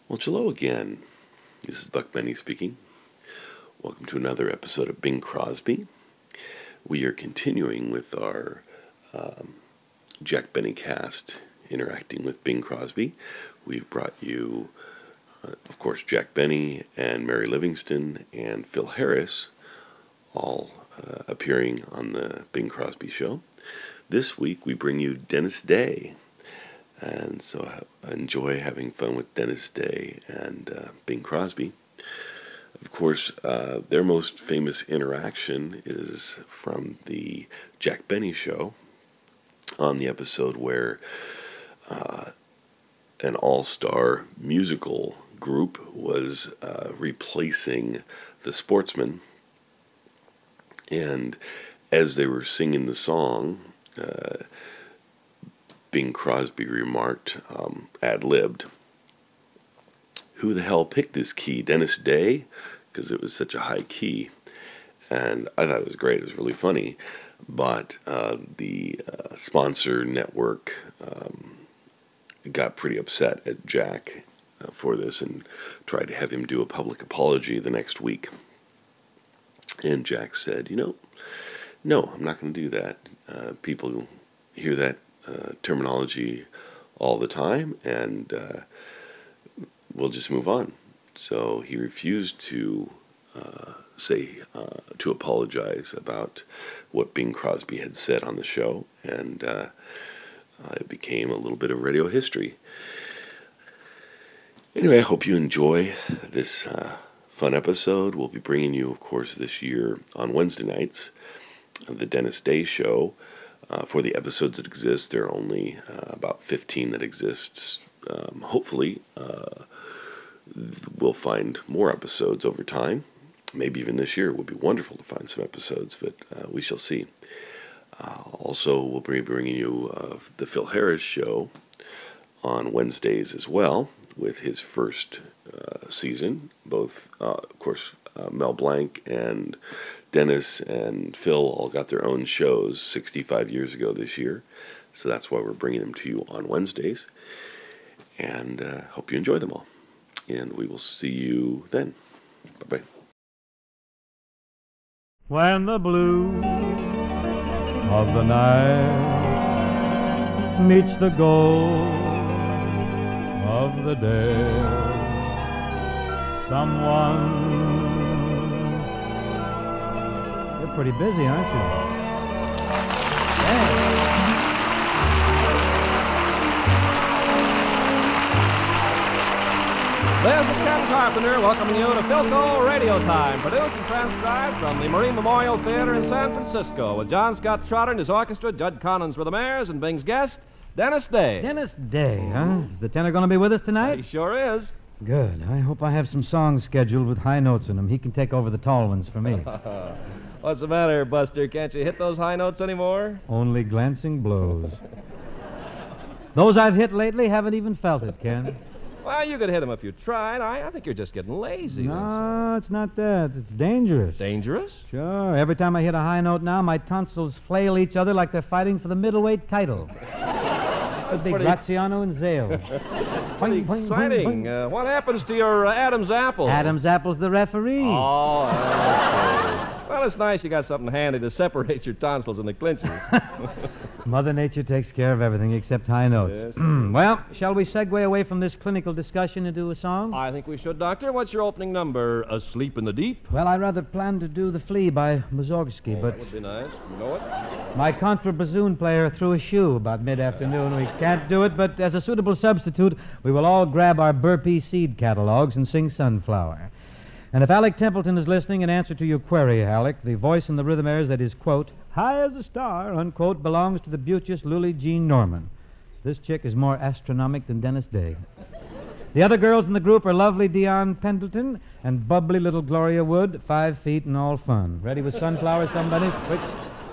Well, hello again. This is Buck Benny speaking. Welcome to another episode of Bing Crosby. We are continuing with our Jack Benny cast interacting with Bing Crosby. We've brought you, of course, Jack Benny and Mary Livingston and Phil Harris, all appearing on the Bing Crosby show. This week we bring you Dennis Day. And so I enjoy having fun with Dennis Day and Bing Crosby. Of course, their most famous interaction is from the Jack Benny show, on the episode where an all-star musical group was replacing the Sportsmen. And as they were singing the song, Bing Crosby remarked, ad-libbed, "Who the hell picked this key, Dennis Day?" Because it was such a high key. And I thought it was great. It was really funny. But the sponsor network got pretty upset at Jack for this and tried to have him do a public apology the next week. And Jack said, no, I'm not going to do that. People hear that terminology all the time, and we'll just move on. So he refused to to apologize about what Bing Crosby had said on the show, and it became a little bit of radio history. Anyway, I hope you enjoy this fun episode. We'll be bringing you, of course, this year on Wednesday nights, the Dennis Day Show. For the episodes that exist, there are only about 15 that exists. Hopefully, we'll find more episodes over time. Maybe even this year. It would be wonderful to find some episodes, but we shall see. Also, we'll be bringing you the Phil Harris Show on Wednesdays as well, with his first season. Both, of course, Mel Blanc and Dennis and Phil all got their own shows 65 years ago this year. So that's why we're bringing them to you on Wednesdays. And hope you enjoy them all. And we will see you then. Bye-bye. When the blue of the night meets the gold of the day, someone... You're pretty busy, aren't you? Yeah. This is Ken Carpenter welcoming you to Philco Radio Time, produced and transcribed from the Marine Memorial Theater in San Francisco, with John Scott Trotter and his orchestra, Judd Collins were the mayors, and Bing's guest, Dennis Day. Dennis Day, huh? Is the tenor going to be with us tonight? He sure is. Good. I hope I have some songs scheduled with high notes in them. He can take over the tall ones for me. What's the matter, Buster? Can't you hit those high notes anymore? Only glancing blows. Those I've hit lately haven't even felt it, Ken. Well, you could hit them if you tried. I think you're just getting lazy. No, it's not that. It's dangerous. Dangerous? Sure. Every time I hit a high note now, my tonsils flail each other like they're fighting for the middleweight title. That'd be Graziano and Zale. Pretty exciting. What happens to your Adam's apple? Adam's apple's the referee. Oh, okay. Well, it's nice you got something handy to separate your tonsils and the clinches. Mother Nature takes care of everything except high notes. Yes. Well, shall we segue away from this clinical discussion into a song? I think we should, Doctor. What's your opening number? Asleep in the Deep? Well, I rather planned to do The Flea by Mussorgsky, but That would be nice. You know it? my contrabassoon player threw a shoe about mid-afternoon. We can't do it, but as a suitable substitute, we will all grab our Burpee seed catalogs and sing Sunflower. And if Alec Templeton is listening, in answer to your query, Alec, the voice in the rhythm airs that is, quote, high as a star, unquote, belongs to the beauteous Lulie Jean Norman. This chick is more astronomic than Dennis Day. The other girls in the group are lovely Dion Pendleton and bubbly little Gloria Wood, 5 feet and all fun. Ready with Sunflower, somebody? Quick.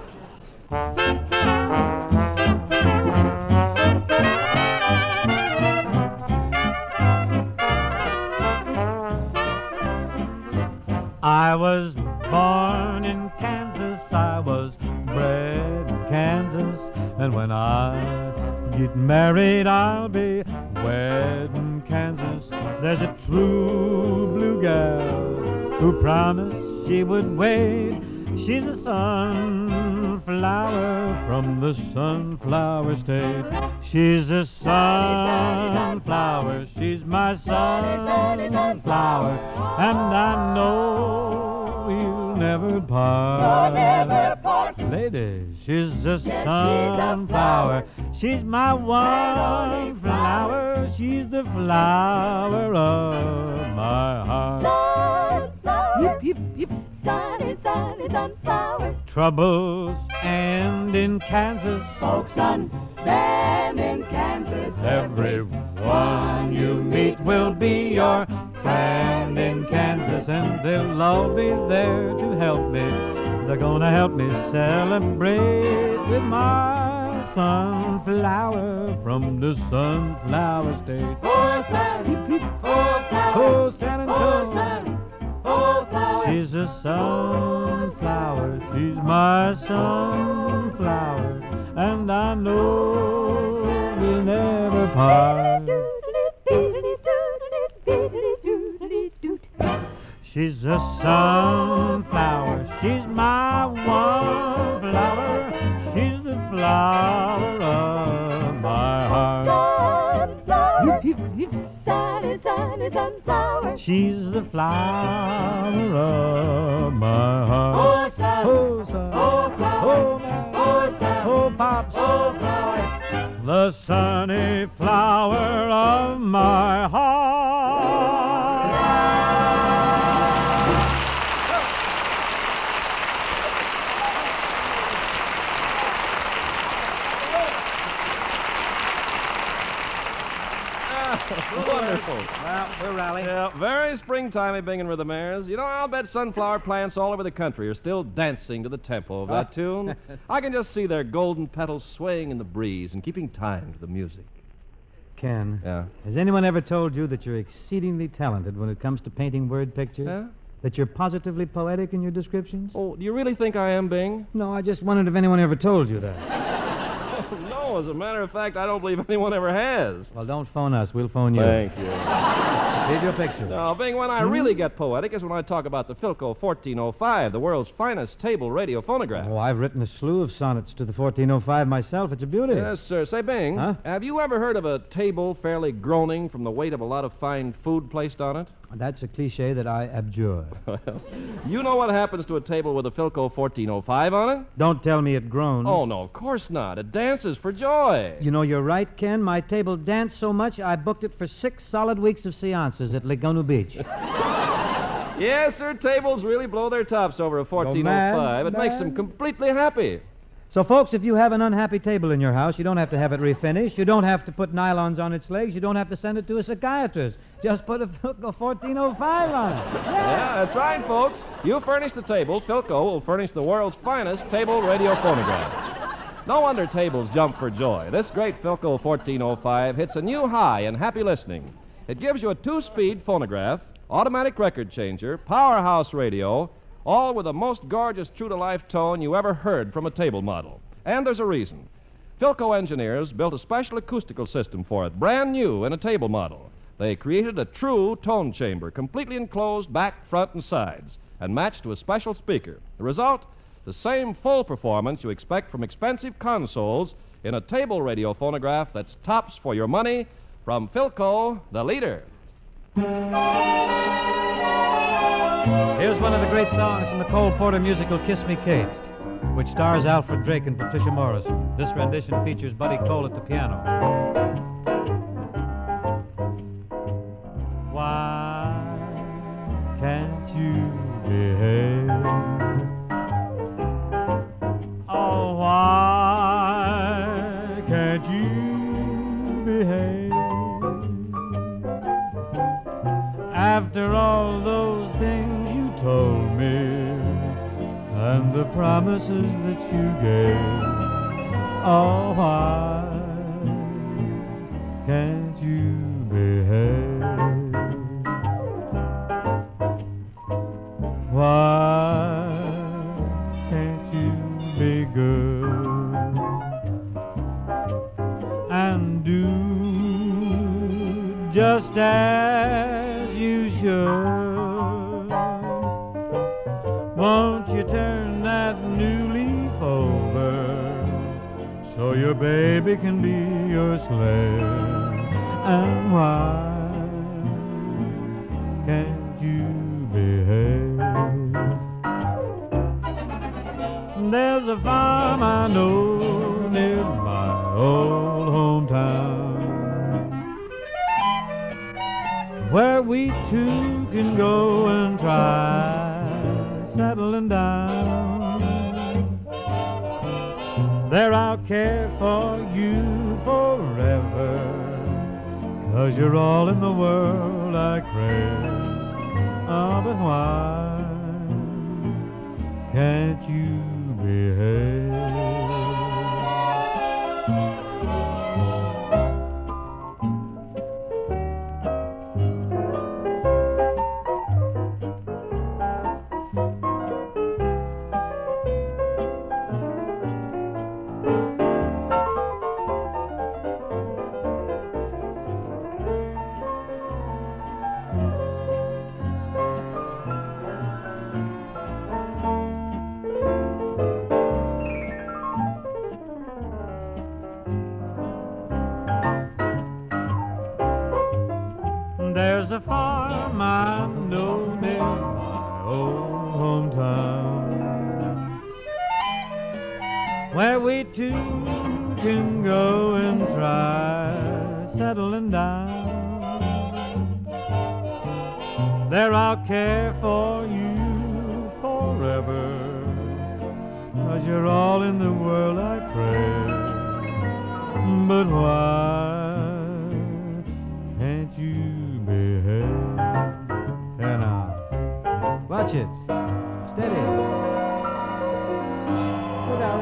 I was born in Kansas, I was bred in Kansas, and when I get married, I'll be wed in Kansas. There's a true blue gal who promised she would wait. She's a sunflower from the sunflower state. She's a sunflower, she's my sunflower, and I know we'll never part. Lady, she's a sunflower, she's my one flower, she's the flower of my heart. Sunflower, yip, yip, yip. Sunny, sunny sunflower. Troubles end in Kansas. Folks on band in Kansas. Everyone you meet will be your friend in Kansas, and they'll all be there to help me. They're gonna help me celebrate with my sunflower from the sunflower state. Oh, Sunny, oh, flower. Oh, San Oh, Antonio. Sunny, oh, flower. She's a sunflower, she's my sunflower, and I know we'll never part. She's a sunflower, she's my one flower, she's the flower of my heart. Sunflower, sunny, sunny sunflower. She's the flower of my heart. Oh, sun, Oh, sun, oh, flower. oh, man, Oh, sun, oh, pops, oh, flower. the sunny flower of my heart. Wonderful. Well, we'll rally. Yeah, very springtimey Bingin' with the Mares. You know, I'll bet sunflower plants all over the country are still dancing to the tempo of that tune. I can just see their golden petals swaying in the breeze and keeping time to the music. Ken, Yeah. has anyone ever told you that you're exceedingly talented when it comes to painting word pictures? Yeah? That you're positively poetic in your descriptions? Oh, do you really think I am, Bing? No, I just wondered if anyone ever told you that. No, as a matter of fact, I don't believe anyone ever has. Well, don't phone us. We'll phone you. Thank you. Leave your picture. No, Bing, when I really get poetic is when I talk about the Philco 1405, the world's finest table radio phonograph. Oh, I've written a slew of sonnets to the 1405 myself. It's a beauty. Yes, sir. Say, Bing, Huh? have you ever heard of a table fairly groaning from the weight of a lot of fine food placed on it? That's a cliche that I abjure. You know what happens to a table with a Philco 1405 on it? Don't tell me it groans. Oh, no, of course not. It dances for joy. You know, you're right, Ken. My table danced so much I booked it for 6 solid weeks of seances at Laguna Beach. Yes, sir, tables really blow their tops over a 1405. It makes them completely happy. So, folks, if you have an unhappy table in your house, you don't have to have it refinished. You don't have to put nylons on its legs. You don't have to send it to a psychiatrist. Just put a Philco 1405 on it. Yeah, that's right, folks. You furnish the table, Philco will furnish the world's finest table radio phonograph. No wonder tables jump for joy. This great Philco 1405 hits a new high in happy listening. It gives you a 2-speed phonograph, automatic record changer, powerhouse radio, all with the most gorgeous true-to-life tone you ever heard from a table model. And there's a reason. Philco engineers built a special acoustical system for it, brand new in a table model. They created a true tone chamber, completely enclosed back, front, and sides, and matched to a special speaker. The result? The same full performance you expect from expensive consoles in a table radio phonograph that's tops for your money from Philco, the leader. Here's one of the great songs from the Cole Porter musical Kiss Me Kate, which stars Alfred Drake and Patricia Morrison. This rendition features Buddy Cole at the piano. Why can't you behave? Oh, why can't you behave? After all those things you told me and the promises that you gave, oh, why can't you behave? Why can't you be good and do just as should. Won't you turn that new leaf over so your baby can be your slave? And why can't you behave? There's a farm I know near my old hometown where we two can go and try settling down. There I'll care for you forever, 'cause you're all in the world I crave. Oh, but why can't you behave? There's a farm I know near my old hometown where we two can go and try settling down. There I'll care for you forever, 'cause you're all in the world I crave. But why can't you behave? And now, watch it. Steady. Put out.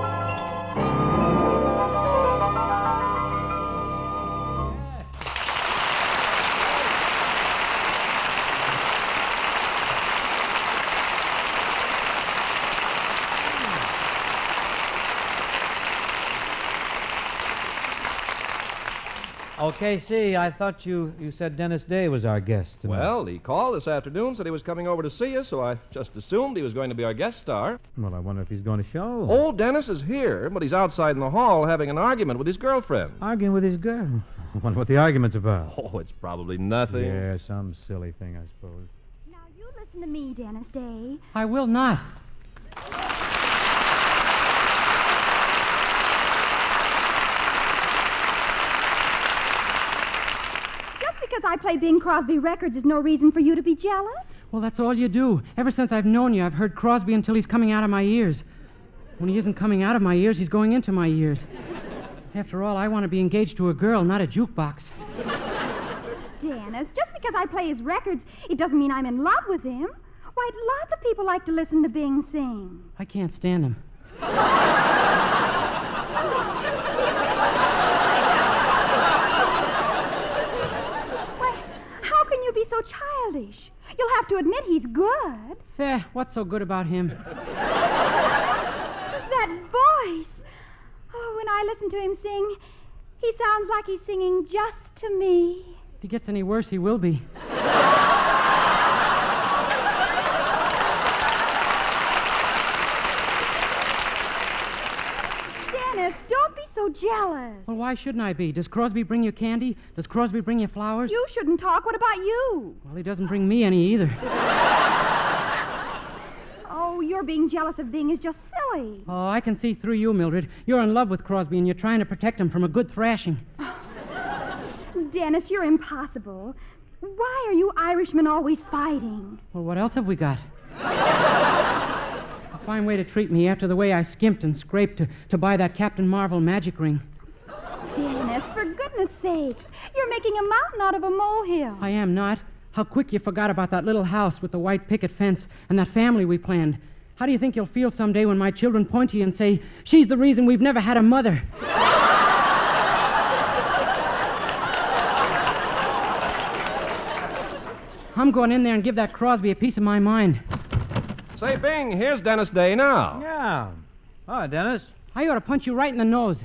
Okay, see, I thought you said Dennis Day was our guest tonight. Well, he called this afternoon, said he was coming over to see us, so I just assumed he was going to be our guest star. Well, I wonder if he's going to show. Old Dennis is here, but he's outside in the hall having an argument with his girlfriend. Arguing with his girl. I wonder what the argument's about. Oh, it's probably nothing. Yeah, some silly thing, I suppose. Now, you listen to me, Dennis Day. I will not. Just because I play Bing Crosby records is no reason for you to be jealous. Well, that's all you do. Ever since I've known you, I've heard Crosby until he's coming out of my ears. When he isn't coming out of my ears, he's going into my ears. After all, I want to be engaged to a girl, not a jukebox. Dennis, just because I play his records, it doesn't mean I'm in love with him. Why, lots of people like to listen to Bing sing. I can't stand him. Why, how can you be so childish? You'll have to admit he's good. What's so good about him? That voice. Oh, when I listen to him sing, he sounds like he's singing just to me. If he gets any worse, he will be. Dennis, don't be so jealous. Well, why shouldn't I be? Does Crosby bring you candy? Does Crosby bring you flowers? You shouldn't talk. What about you? Well, he doesn't bring me any either. Oh, your being jealous of Bing is just silly. Oh, I can see through you, Mildred. You're in love with Crosby, and you're trying to protect him from a good thrashing. Dennis, you're impossible. Why are you Irishmen always fighting? Well, what else have we got? A fine way to treat me after the way I skimped and scraped to buy that Captain Marvel magic ring. Dennis, for goodness sakes, you're making a mountain out of a molehill. I am not. How quick you forgot about that little house with the white picket fence and that family we planned. How do you think you'll feel someday when my children point to you and say, "She's the reason we've never had a mother"? I'm going in there and give that Crosby a piece of my mind. Say, Bing, here's Dennis Day now. Yeah. Hi, Dennis. I ought to punch you right in the nose.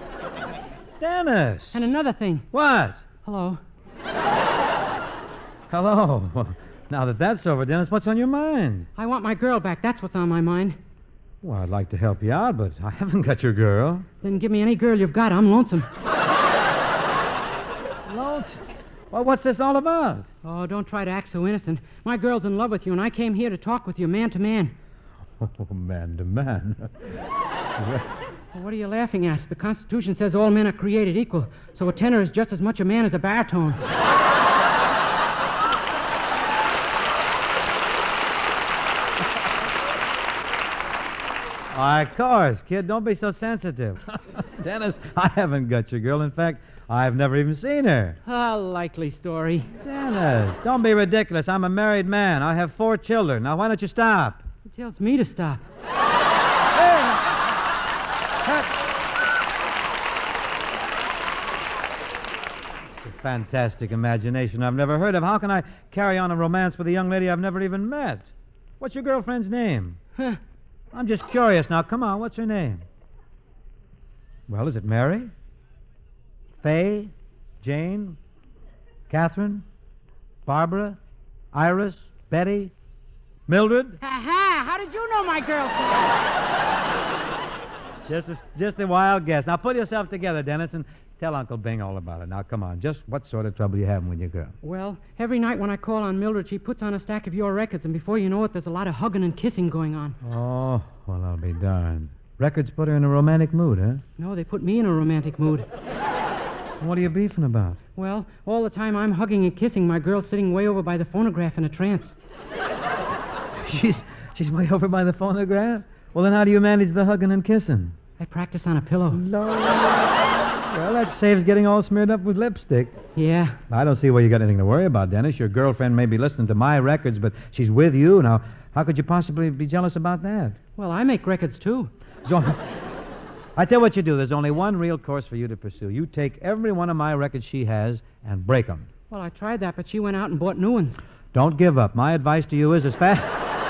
Dennis. And another thing. What? Hello. Hello. Now that that's over, Dennis, what's on your mind? I want my girl back. That's what's on my mind. Well, I'd like to help you out, but I haven't got your girl. Then give me any girl you've got. I'm lonesome. Lonesome? Well, what's this all about? Oh, don't try to act so innocent. My girl's in love with you, and I came here to talk with you man to man. Oh, man to man. Well, what are you laughing at? The Constitution says all men are created equal, so a tenor is just as much a man as a baritone. Of course, kid. Don't be so sensitive. Dennis, I haven't got your girl. In fact, I've never even seen her. A likely story. Dennis, don't be ridiculous. I'm a married man. I have 4 children. Now, why don't you stop? He tells me to stop. It's a fantastic imagination I've never heard of. How can I carry on a romance with a young lady I've never even met? What's your girlfriend's name? Huh. I'm just curious. Now, come on. What's her name? Well, is it Mary? Fay? Jane? Catherine? Barbara? Iris? Betty? Mildred? Ha-ha! How did you know my girl's name? Just a wild guess. Now, pull yourself together, Dennis, and tell Uncle Bing all about it. Now, come on. Just what sort of trouble you having with your girl? Well, every night when I call on Mildred, she puts on a stack of your records, and before you know it, there's a lot of hugging and kissing going on. Oh, well, I'll be darned. Records put her in a romantic mood, huh? No, they put me in a romantic mood. What are you beefing about? Well, all the time I'm hugging and kissing, my girl's sitting way over by the phonograph in a trance. She's way over by the phonograph? Well, then how do you manage the hugging and kissing? I practice on a pillow. No. Well, that saves getting all smeared up with lipstick. Yeah. I don't see why you got anything to worry about, Dennis. Your girlfriend may be listening to my records, but she's with you. Now, how could you possibly be jealous about that? Well, I make records, too. I tell you what you do. There's only one real course for you to pursue. You take every one of my records she has and break them. Well, I tried that, but she went out and bought new ones. Don't give up. My advice to you is as fast...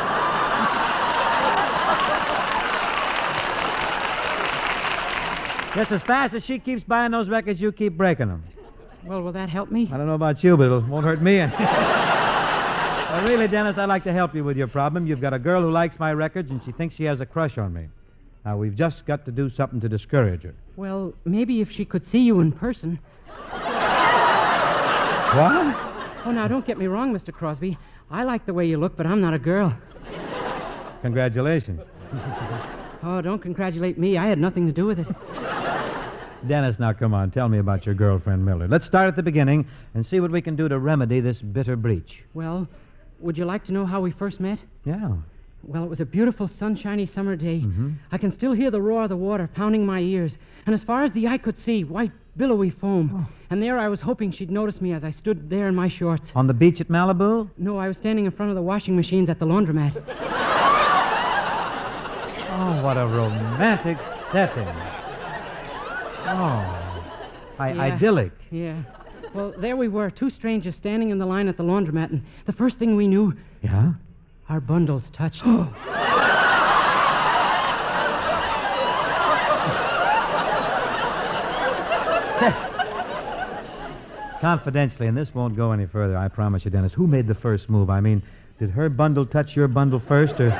Just as fast as she keeps buying those records, you keep breaking them. Well, will that help me? I don't know about you, but it won't hurt me. Well, really, Dennis, I'd like to help you with your problem. You've got a girl who likes my records, and she thinks she has a crush on me. Now, we've just got to do something to discourage her. Well, maybe if she could see you in person. What? Oh, now, don't get me wrong, Mr. Crosby. I like the way you look, but I'm not a girl. Congratulations. Oh, don't congratulate me. I had nothing to do with it. Dennis, now come on. Tell me about your girlfriend, Mildred. Let's start at the beginning and see what we can do to remedy this bitter breach. Well, would you like to know how we first met? Yeah. Well, it was a beautiful, sunshiny summer day. I can still hear the roar of the water pounding my ears. And as far as the eye could see, white, billowy foam. Oh. And there I was hoping she'd notice me as I stood there in my shorts. On the beach at Malibu? No, I was standing in front of the washing machines at the laundromat. Oh, what a romantic setting. Oh, idyllic. Yeah. Well, there we were, 2 strangers standing in the line at the laundromat, and the first thing we knew... Yeah? Our bundles touched. Confidentially, and this won't go any further, I promise you, Dennis. Who made the first move? I mean, did her bundle touch your bundle first, or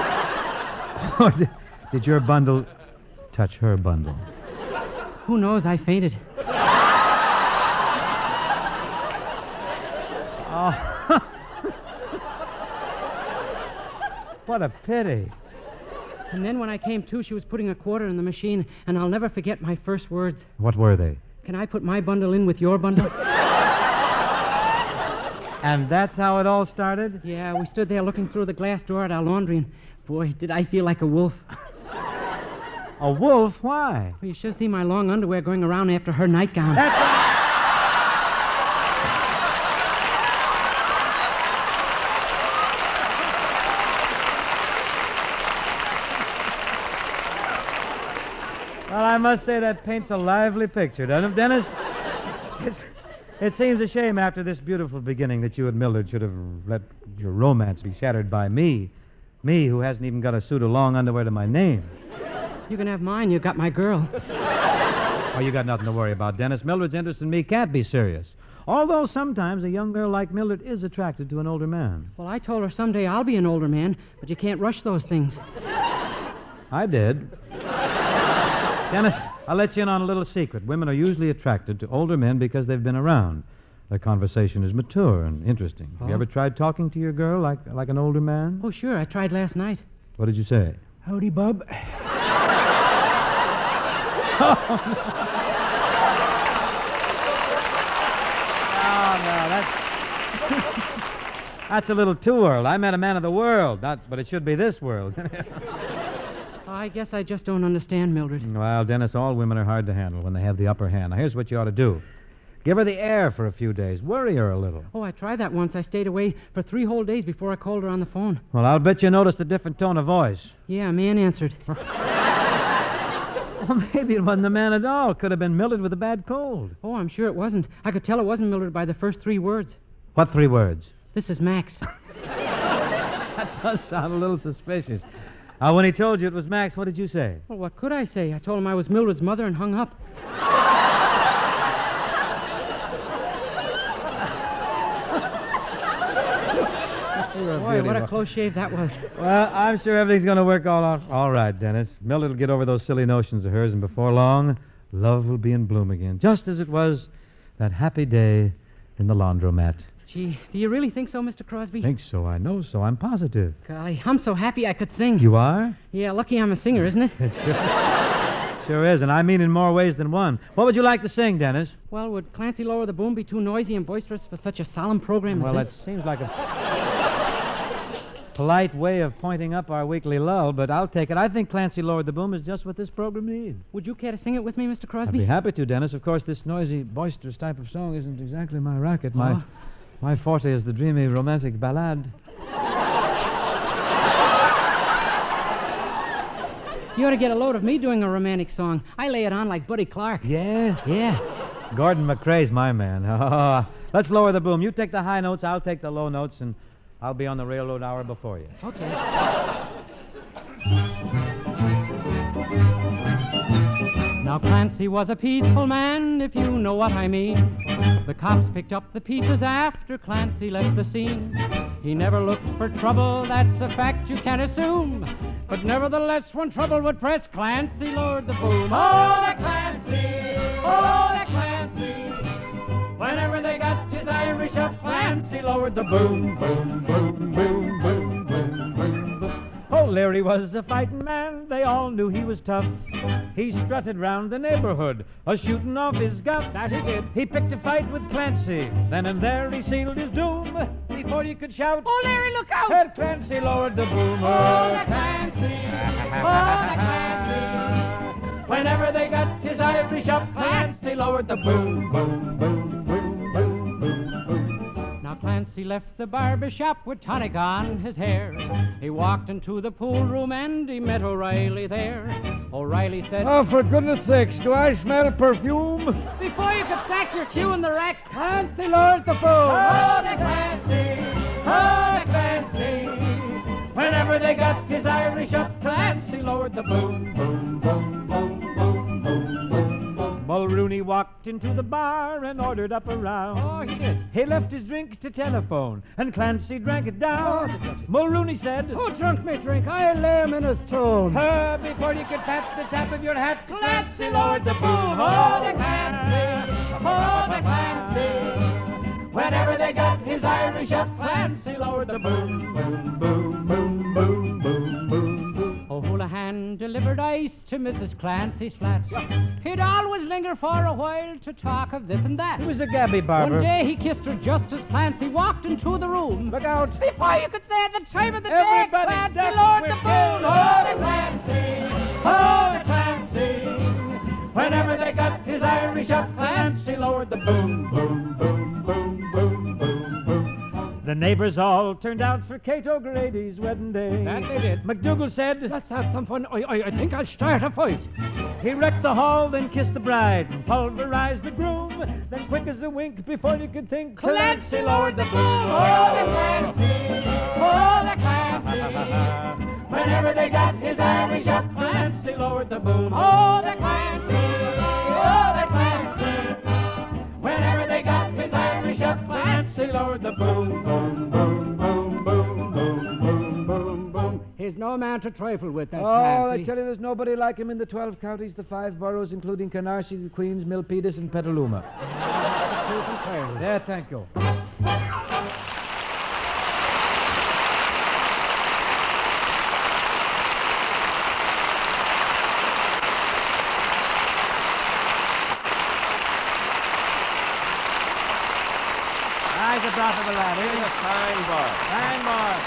did your bundle touch her bundle? Who knows? I fainted. Oh. What a pity. And then when I came to, she was putting a quarter in the machine, and I'll never forget my first words. What were they? Can I put my bundle in with your bundle? And that's how it all started? Yeah, we stood there looking through the glass door at our laundry, and boy, did I feel like a wolf. A wolf? Why? Well, you should see my long underwear going around after her nightgown. Well, I must say that paints a lively picture, doesn't it, Dennis? It seems a shame after this beautiful beginning that you and Mildred should have let your romance be shattered by me. Me, who hasn't even got a suit of long underwear to my name. You can have mine. You got my girl. Oh, you got nothing to worry about, Dennis. Mildred's interest in me can't be serious. Although sometimes a young girl like Mildred is attracted to an older man. Well, I told her someday I'll be an older man, but you can't rush those things. I did. Dennis, I'll let you in on a little secret. Women are usually attracted to older men because they've been around. Their conversation is mature and interesting. Have you ever tried talking to your girl like an older man? Oh, sure. I tried last night. What did you say? Howdy, bub. That's a little too early. I meant a man of the world, but it should be this world. I guess I just don't understand, Mildred. Well, Dennis, all women are hard to handle when they have the upper hand. Now, here's what you ought to do. Give her the air for a few days. Worry her a little. Oh, I tried that once. I stayed away for 3 whole days before I called her on the phone. Well, I'll bet you noticed a different tone of voice. Yeah, a man answered. Well, maybe it wasn't the man at all. Could have been Mildred with a bad cold. Oh, I'm sure it wasn't. I could tell it wasn't Mildred by the first 3 words. What 3 words? This is Max. That does sound a little suspicious. When he told you it was Max, what did you say? Well, what could I say? I told him I was Mildred's mother and hung up. Boy, what a close shave that was. Well, I'm sure everything's going to work all right, Dennis. Mildred will get over those silly notions of hers, and before long, love will be in bloom again, just as it was that happy day in the laundromat. Gee, do you really think so, Mr. Crosby? Think so, I know so. I'm positive. Golly, I'm so happy I could sing. You are? Yeah, lucky I'm a singer, isn't it? It sure is, and I mean in more ways than one. What would you like to sing, Dennis? Well, would Clancy Lower the Boom be too noisy and boisterous for such a solemn program as Well, this? that seems like a polite way of pointing up our weekly lull, but I'll take it. I think Clancy Lowered the Boom is just what this program needs. Would you care to sing it with me, Mr. I'd Crosby? be happy to, Dennis. Of course, this noisy, boisterous type of song isn't exactly my racket. My forte is the dreamy, romantic ballad. You ought to get a load of me doing a romantic song. I lay it on like Buddy Clark. Yeah? Yeah. Gordon McRae's my man. Let's lower the boom. You take the high notes, I'll take the low notes, and I'll be on the railroad hour before you. Okay. Now Clancy was a peaceful man, if you know what I mean. The cops picked up the pieces after Clancy left the scene. He never looked for trouble, that's a fact you can assume. But nevertheless, when trouble would press, Clancy lowered the boom. Oh, the Clancy! Oh, the Clancy! Whenever they got his Irish up, Clancy lowered the boom, boom, boom, boom, boom, boom, boom, boom. Oh, Larry was a fighting man, they all knew he was tough. He strutted round the neighborhood, a-shooting off his guff. That he did. He picked a fight with Clancy, then and there he sealed his doom. Before you could shout, Oh, Larry, look out! Head Clancy lowered the boom. Oh, the Clancy! Oh, the Clancy! Whenever they got his Irish up, Clancy lowered the boom, boom, boom, boom, boom, boom, boom. Now Clancy left the barber shop with tonic on his hair. He walked into the pool room and he met O'Reilly there. O'Reilly said, Oh, for goodness sakes, do I smell perfume? before you could stack your cue in the rack, Clancy lowered the boom. oh, the Clancy! Oh, the Clancy! Whenever they got his Irish up, Clancy lowered the boom, boom, boom, boom, boom, boom, boom, boom. Mulrooney walked into the bar and ordered up a round. Oh, he did. He left his drink to telephone, and Clancy drank it down. Mulrooney said, Who drunk me drink? I lay him in his tone. Before you could pat the top of your hat, Clancy lowered the boom. Oh, the Clancy! Oh, the Clancy! Whenever they got his Irish up, Clancy lowered the boom, boom, boom, boom, boom, boom, boom, boom. O'Houlihan delivered ice to Mrs. Clancy's flat. He'd always linger for a while to talk of this and that. He was a gabby barber. One day he kissed her just as Clancy walked into the room. Look out. Before you could say the time of the Everybody day, Clancy duck, lowered we're the boom. getting Oh, the Clancy! Oh, the Clancy! Whenever they got his Irish up, Clancy lowered the boom, boom, boom, boom, boom, boom, boom. The neighbors all turned out for Kate O'Grady's wedding day. That they did. McDougal said, Let's have some fun. I think I'll start a fight. he wrecked the hall, then kissed the bride, and pulverized the groom. Then quick as a wink, before you could think, Clancy lowered the boom. Oh, the Clancy! Oh, the Clancy! Whenever they got his Irish up, Clancy lowered the boom. Oh, the Clancy! Oh, the Clancy! Whenever they got his Irish boom, boom, boom, boom, boom, boom, boom, boom, boom. He's no man to trifle with, that Oh, I Clancy. tell you, there's nobody like him in the 12 counties, the 5 boroughs, including Canarsie, Queens, Milpitas, and Petaluma. That's the truth entirely. Yeah, thank you. Nice a drop of a lad. Give me a fine bar. Fine bar.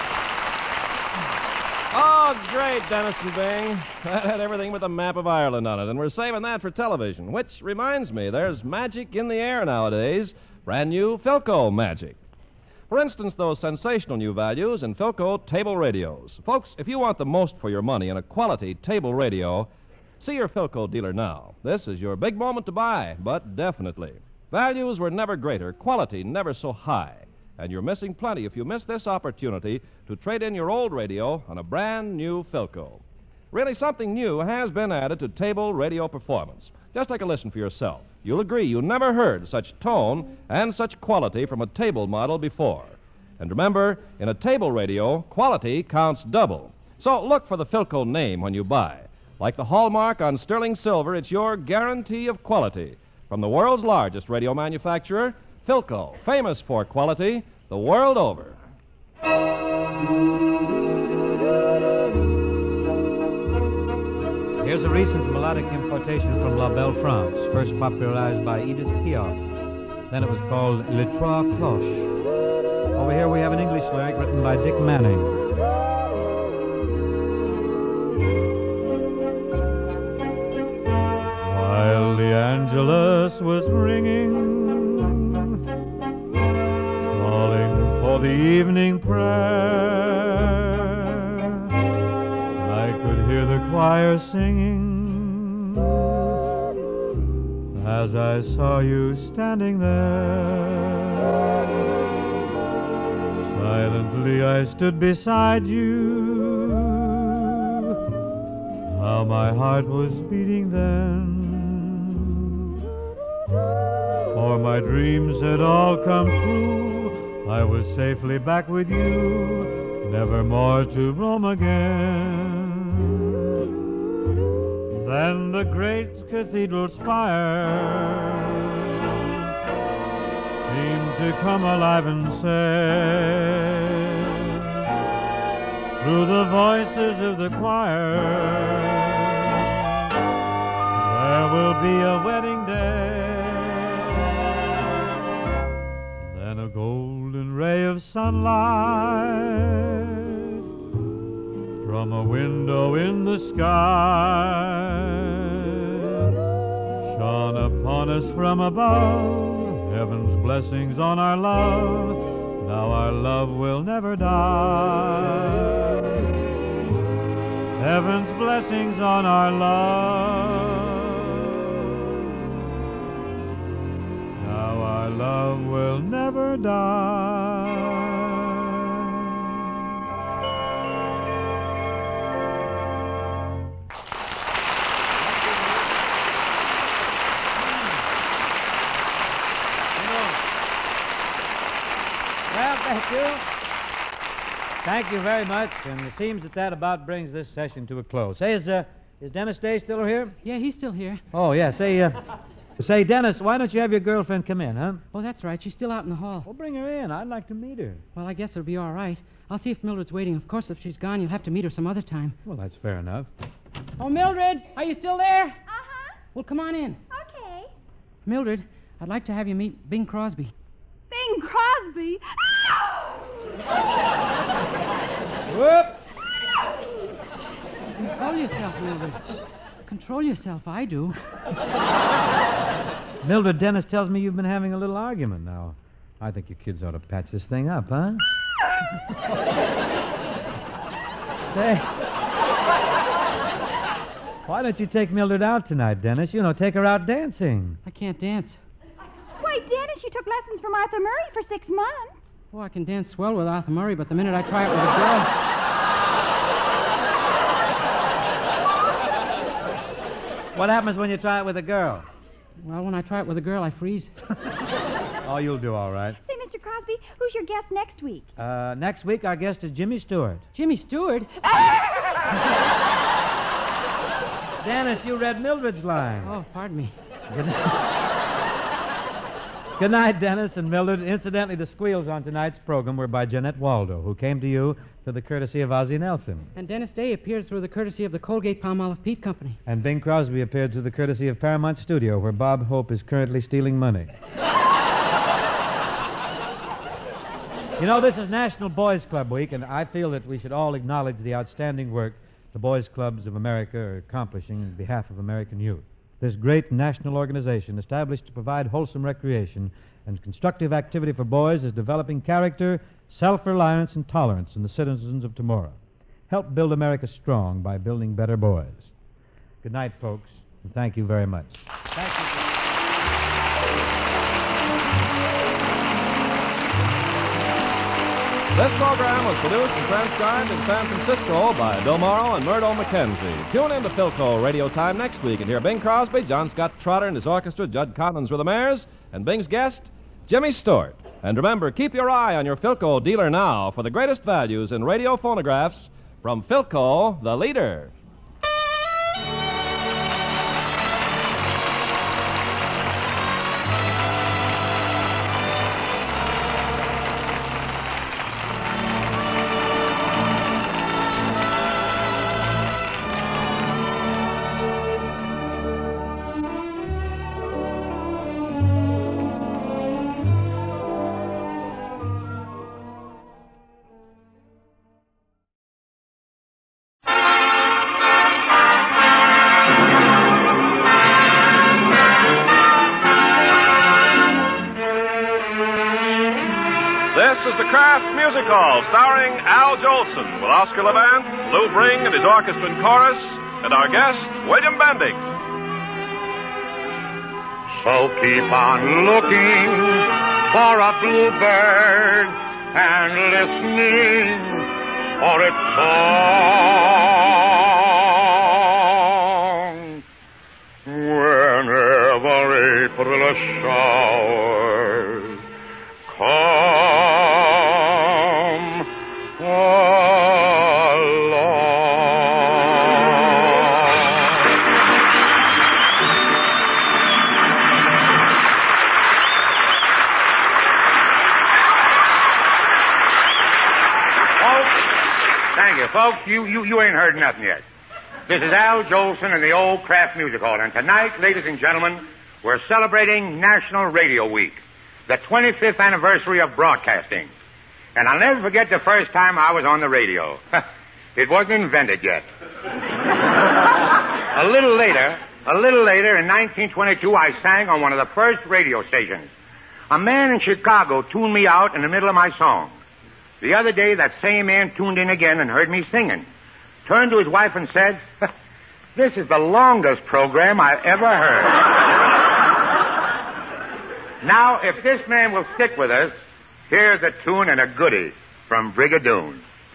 Oh, great, Dennis and Bing. That had everything with the map of Ireland on it, and we're saving that for television. Which reminds me, there's magic in the air nowadays. Brand new Philco magic. For instance, those sensational new values in Philco table radios. Folks, if you want the most for your money in a quality table radio, see your Philco dealer now. This is your big moment to buy, but definitely. Values were never greater, quality never so high. And you're missing plenty if you miss this opportunity to trade in your old radio on a brand new Philco. Really, something new has been added to table radio performance. Just take a listen for yourself. You'll agree you never heard such tone and such quality from a table model before. And remember, in a table radio, quality counts double. So look for the Philco name when you buy. Like the hallmark on sterling silver, it's your guarantee of quality. From the world's largest radio manufacturer, Philco, famous for quality the world over. Here's a recent melodic importation from La Belle France, first popularized by Edith Piaf. Then it was called Les Trois Cloches. Over here we have an English lyric written by Dick Manning. While the Angelus was ringing, calling for the evening prayer, I could hear the choir singing as I saw you standing there. Silently I stood beside you. How my heart was beating then. For my dreams had all come true. I was safely back with you, never more to roam again. Then the great cathedral spire seemed to come alive and say, through the voices of the choir, there will be a wedding day. Then a golden ray of sunlight from a window in the sky shone upon us from above. Heaven's blessings on our love. Now our love will never die. Heaven's blessings on our love. Now our love will never die. Well, thank you. Thank you very much. And it seems that about brings this session to a close. Say, is Dennis Day still here? Yeah, he's still here. Oh, yeah. Say, Dennis, why don't you have your girlfriend come in, huh? Oh, that's right. She's still out in the hall. Well, bring her in. I'd like to meet her. Well, I guess it'll be all right. I'll see if Mildred's waiting. Of course, if she's gone, you'll have to meet her some other time. Well, that's fair enough. Oh, Mildred, are you still there? Uh-huh. Well, come on in. Okay. Mildred, I'd like to have you meet Bing Crosby. Bing Crosby? Whoop! Control yourself, Mildred. Control yourself, I do. Mildred, Dennis tells me you've been having a little argument now. I think you kids ought to patch this thing up, huh? Say, why don't you take Mildred out tonight, Dennis? You know, take her out dancing. I can't dance. Why, Dennis, you took lessons from Arthur Murray for 6 months. Oh, I can dance swell with Arthur Murray, but the minute I try it with a girl... What happens when you try it with a girl? Well, when I try it with a girl, I freeze. Oh, you'll do all right. Say, Mr. Crosby, Crosby. Who's your guest next week? Next week, our guest is Jimmy Stewart. Jimmy Stewart? Dennis, you read Mildred's line. Oh, pardon me. Good night, Dennis and Mildred. Incidentally, the squeals on tonight's program were by Jeanette Waldo, who came to you through the courtesy of Ozzie Nelson. And Dennis Day appeared through the courtesy of the Colgate-Palmolive Peat Company. And Bing Crosby appeared through the courtesy of Paramount Studio, where Bob Hope is currently stealing money. You know, this is National Boys Club Week, and I feel that we should all acknowledge the outstanding work the Boys Clubs of America are accomplishing on behalf of American youth. This great national organization, established to provide wholesome recreation and constructive activity for boys, is developing character, self-reliance, and tolerance in the citizens of tomorrow. Help build America strong by building better boys. Good night, folks, and thank you very much. Thank you. This program was produced and transcribed in San Francisco by Bill Morrow and Murdo McKenzie. Tune in to Philco Radio Time next week and hear Bing Crosby, John Scott Trotter and his orchestra, Judd Collins with the Mayors, and Bing's guest, Jimmy Stewart. And remember, keep your eye on your Philco dealer now for the greatest values in radio phonographs from Philco, the leader. This is the Kraft Music Hall, starring Al Jolson, with Oscar Levant, Lou Bring and his orchestra and chorus, and our guest, William Bendix. So keep on looking for a bluebird and listening for its song. Whenever April showers come Folks, you ain't heard nothing yet. This is Al Jolson in the old Kraft Music Hall, and tonight, ladies and gentlemen, we're celebrating National Radio Week, the 25th anniversary of broadcasting. And I'll never forget the first time I was on the radio. It wasn't invented yet. A little later, in 1922, I sang on one of the first radio stations. A man in Chicago tuned me out in the middle of my song. The other day, that same man tuned in again and heard me singing. Turned to his wife and said, "This is the longest program I've ever heard." Now, if this man will stick with us, here's a tune and a goodie from Brigadoon.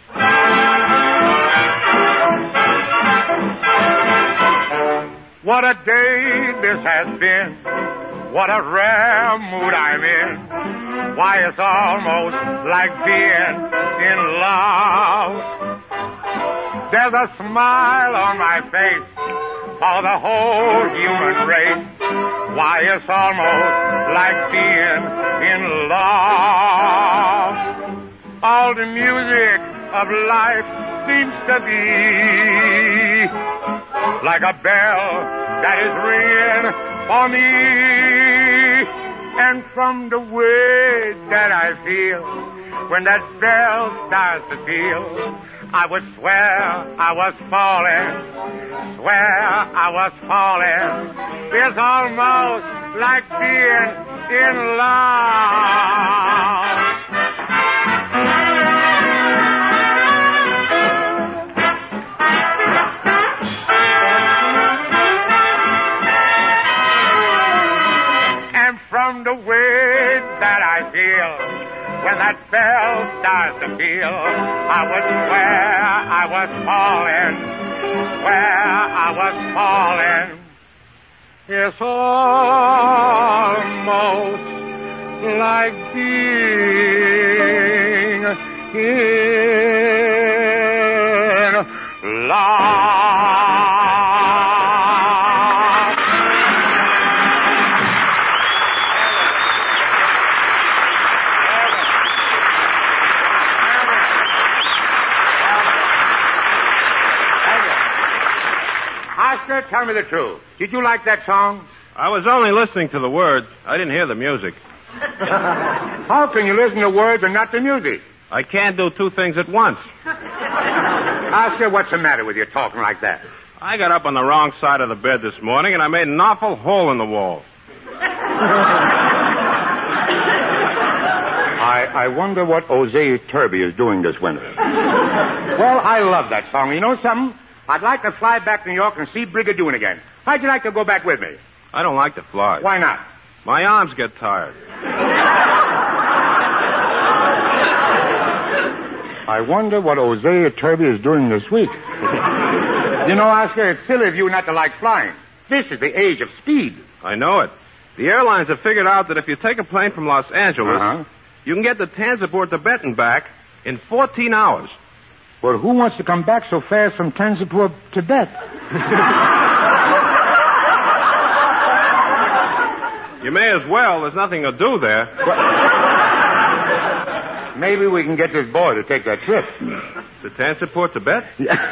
What a day this has been. What a rare mood I'm in. Why, it's almost like being in love. There's a smile on my face for the whole human race. Why, it's almost like being in love. All the music of life seems to be like a bell that is ringing for me. And from the way that I feel when that bell starts to peal, I would swear I was falling, It's almost like being in love. And from the way that I feel when that bell starts to peal, I would swear I was falling, It's almost like being in love. Oscar, tell me the truth. Did you like that song? I was only listening to the words. I didn't hear the music. How can you listen to words and not to music? I can't do two things at once. Oscar, what's the matter with you talking like that? I got up on the wrong side of the bed this morning, and I made an awful hole in the wall. I wonder what Jose Turby is doing this winter. Well, I love that song. You know something? I'd like to fly back to New York and see Brigadoon again. How'd you like to go back with me? I don't like to fly. Why not? My arms get tired. I wonder what Jose Turby is doing this week. You know, Oscar, it's silly of you not to like flying. This is the age of speed. I know it. The airlines have figured out that if you take a plane from Los Angeles, you can get to Tanzapur, Tibet, and back in 14 hours. Well, who wants to come back so fast from Tanzapur, Tibet? You may as well. There's nothing to do there. Maybe we can get this boy to take that trip. To Tanzapur, Tibet?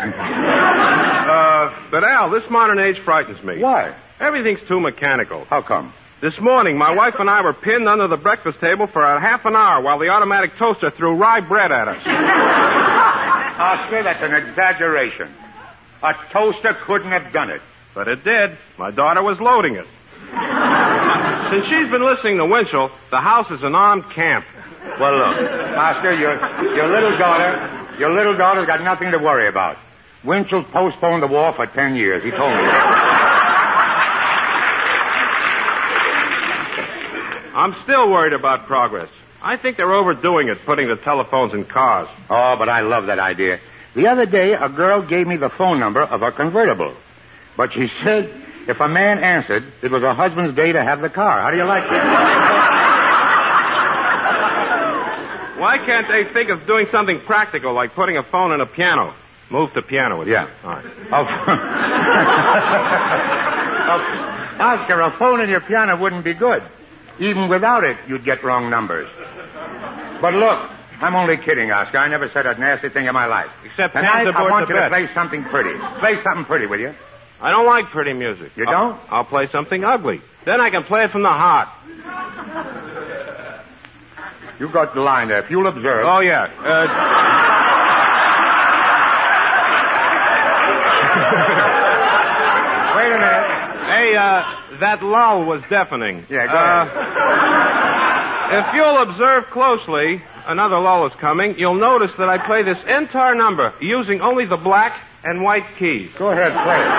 But Al, this modern age frightens me. Why? Everything's too mechanical. How come? This morning, my wife and I were pinned under the breakfast table for a half an hour while the automatic toaster threw rye bread at us. Oscar, that's an exaggeration. A toaster couldn't have done it. But it did. My daughter was loading it. Since she's been listening to Winchell, the house is an armed camp. Well, look, Oscar, your little daughter's got nothing to worry about. Winchell postponed the war for 10 years. He told me that. I'm still worried about progress. I think they're overdoing it, putting the telephones in cars. Oh, but I love that idea. The other day, a girl gave me the phone number of a convertible. But she said if a man answered, it was her husband's day to have the car. How do you like that? Why can't they think of doing something practical, like putting a phone in a piano? Move to piano with you. Yeah. All right. Oscar, a phone in your piano wouldn't be good. Even without it, you'd get wrong numbers. But look, I'm only kidding, Oscar. I never said a nasty thing in my life. Except tonight, I want you to bed. play something pretty. Play something pretty, will you? I don't like pretty music. You don't? I'll play something ugly. Then I can play it from the heart. You got the line there. If you'll observe. Oh, yeah. Wait a minute. Hey, that lull was deafening. Yeah, go ahead. If you'll observe closely, another lull is coming. You'll notice that I play this entire number using only the black and white keys. Go ahead, play it.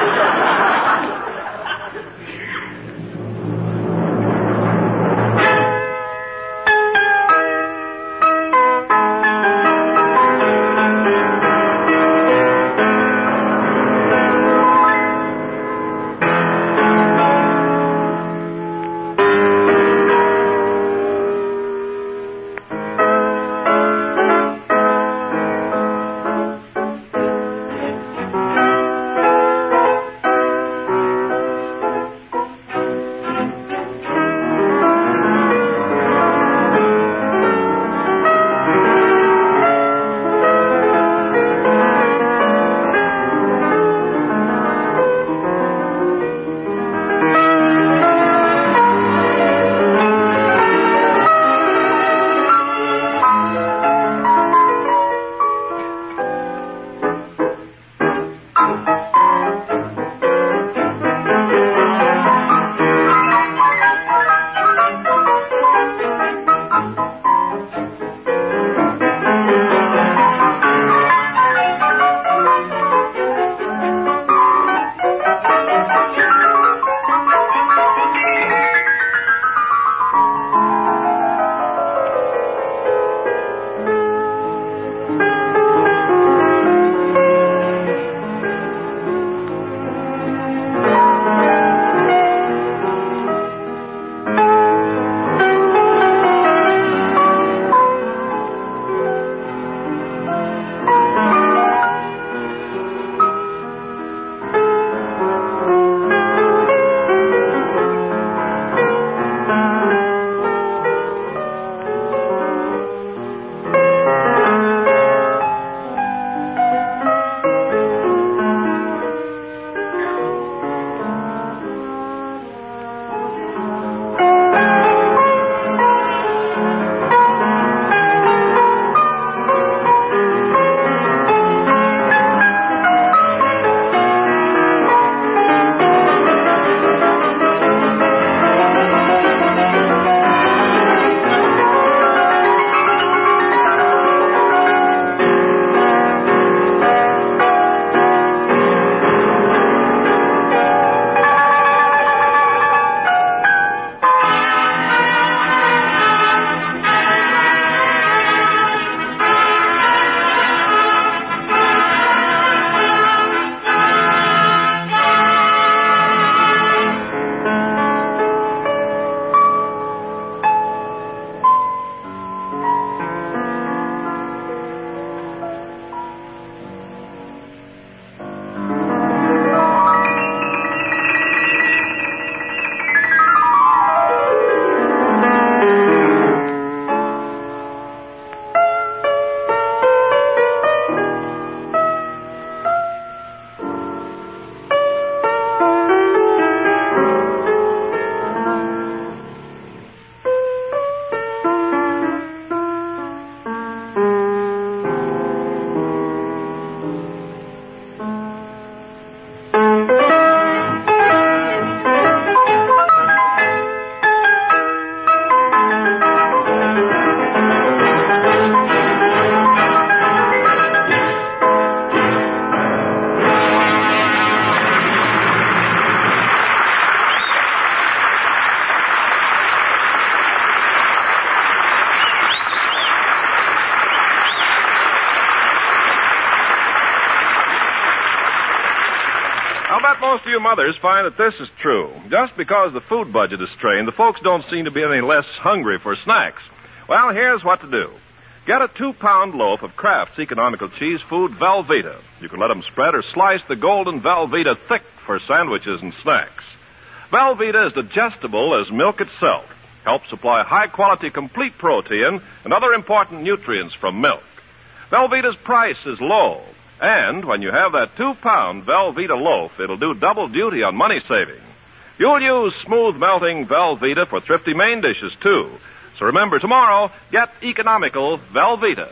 bet most of you mothers find that this is true. Just because the food budget is strained, the folks don't seem to be any less hungry for snacks. Well, here's what to do. Get a 2-pound loaf of Kraft's economical cheese food, Velveeta. You can let them spread or slice the golden Velveeta thick for sandwiches and snacks. Velveeta is digestible as milk itself. Helps supply high-quality complete protein and other important nutrients from milk. Velveeta's price is low. And when you have that 2-pound Velveeta loaf, it'll do double duty on money saving. You'll use smooth-melting Velveeta for thrifty main dishes, too. So remember, tomorrow, get economical Velveeta.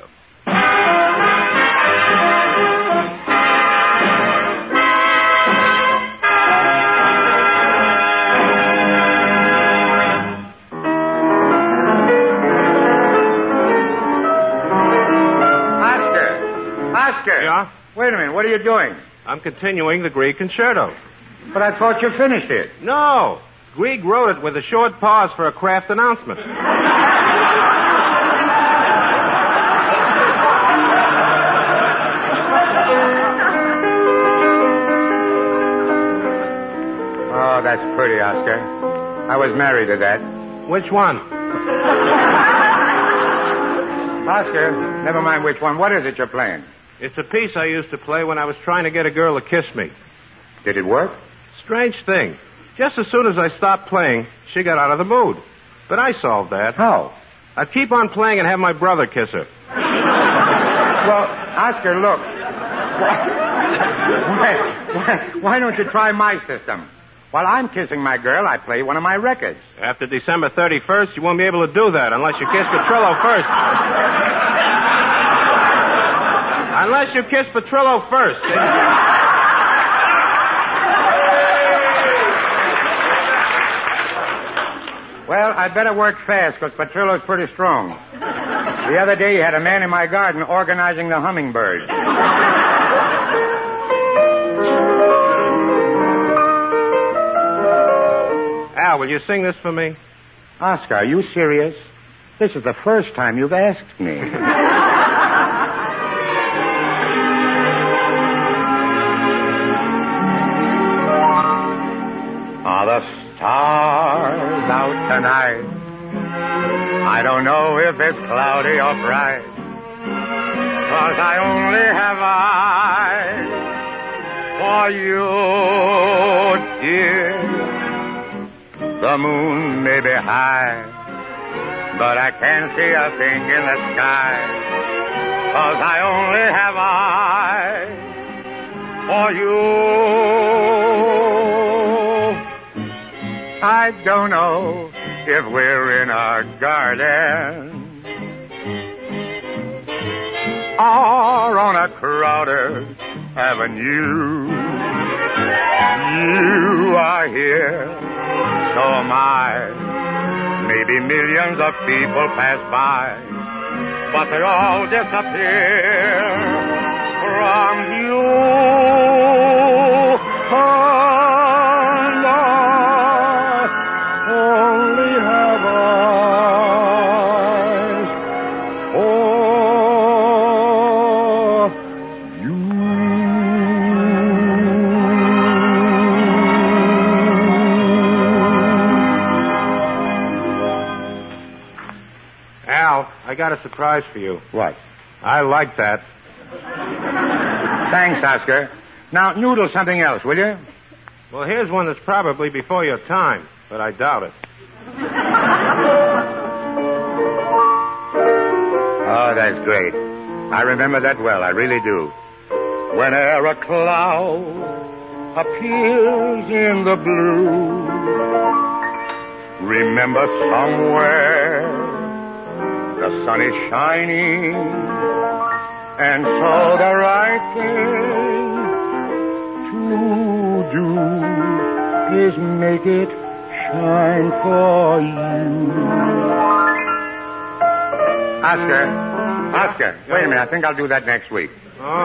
Oscar. Yeah? Wait a minute. What are you doing? I'm continuing the Grieg concerto. But I thought you finished it. No. Grieg wrote it with a short pause for a Kraft announcement. Oh, that's pretty, Oscar. I was married to that. Which one? Oscar, never mind which one. What is it you're playing? It's a piece I used to play when I was trying to get a girl to kiss me. Did it work? Strange thing. Just as soon as I stopped playing, she got out of the mood. But I solved that. How? I'd keep on playing and have my brother kiss her. Well, Oscar, look. Why don't you try my system? While I'm kissing my girl, I play one of my records. After December 31st, you won't be able to do that unless you kiss Petrillo first. Unless you kiss Petrillo first. Well, I'd better work fast, because Petrillo's pretty strong. The other day, he had a man in my garden organizing the hummingbird. Al, will you sing this for me? Oscar, are you serious? This is the first time you've asked me. Are the stars out tonight? I don't know if it's cloudy or bright, 'cause I only have eyes for you, dear. The moon may be high, but I can't see a thing in the sky, 'cause I only have eyes for you. I don't know if we're in our garden or on a crowded avenue. You are here, so am I. Maybe millions of people pass by, but they all disappear from you. And I only have eyes for you. Al, I got a surprise for you. What? I like that. Thanks, Oscar. Now, noodle something else, will you? Well, here's one that's probably before your time, but I doubt it. Oh, that's great. I remember that well, I really do. Whenever a cloud appears in the blue, remember somewhere the sun is shining, and so the right thing to do is make it shine for you. Oscar, wait a minute. I think I'll do that next week. Oh.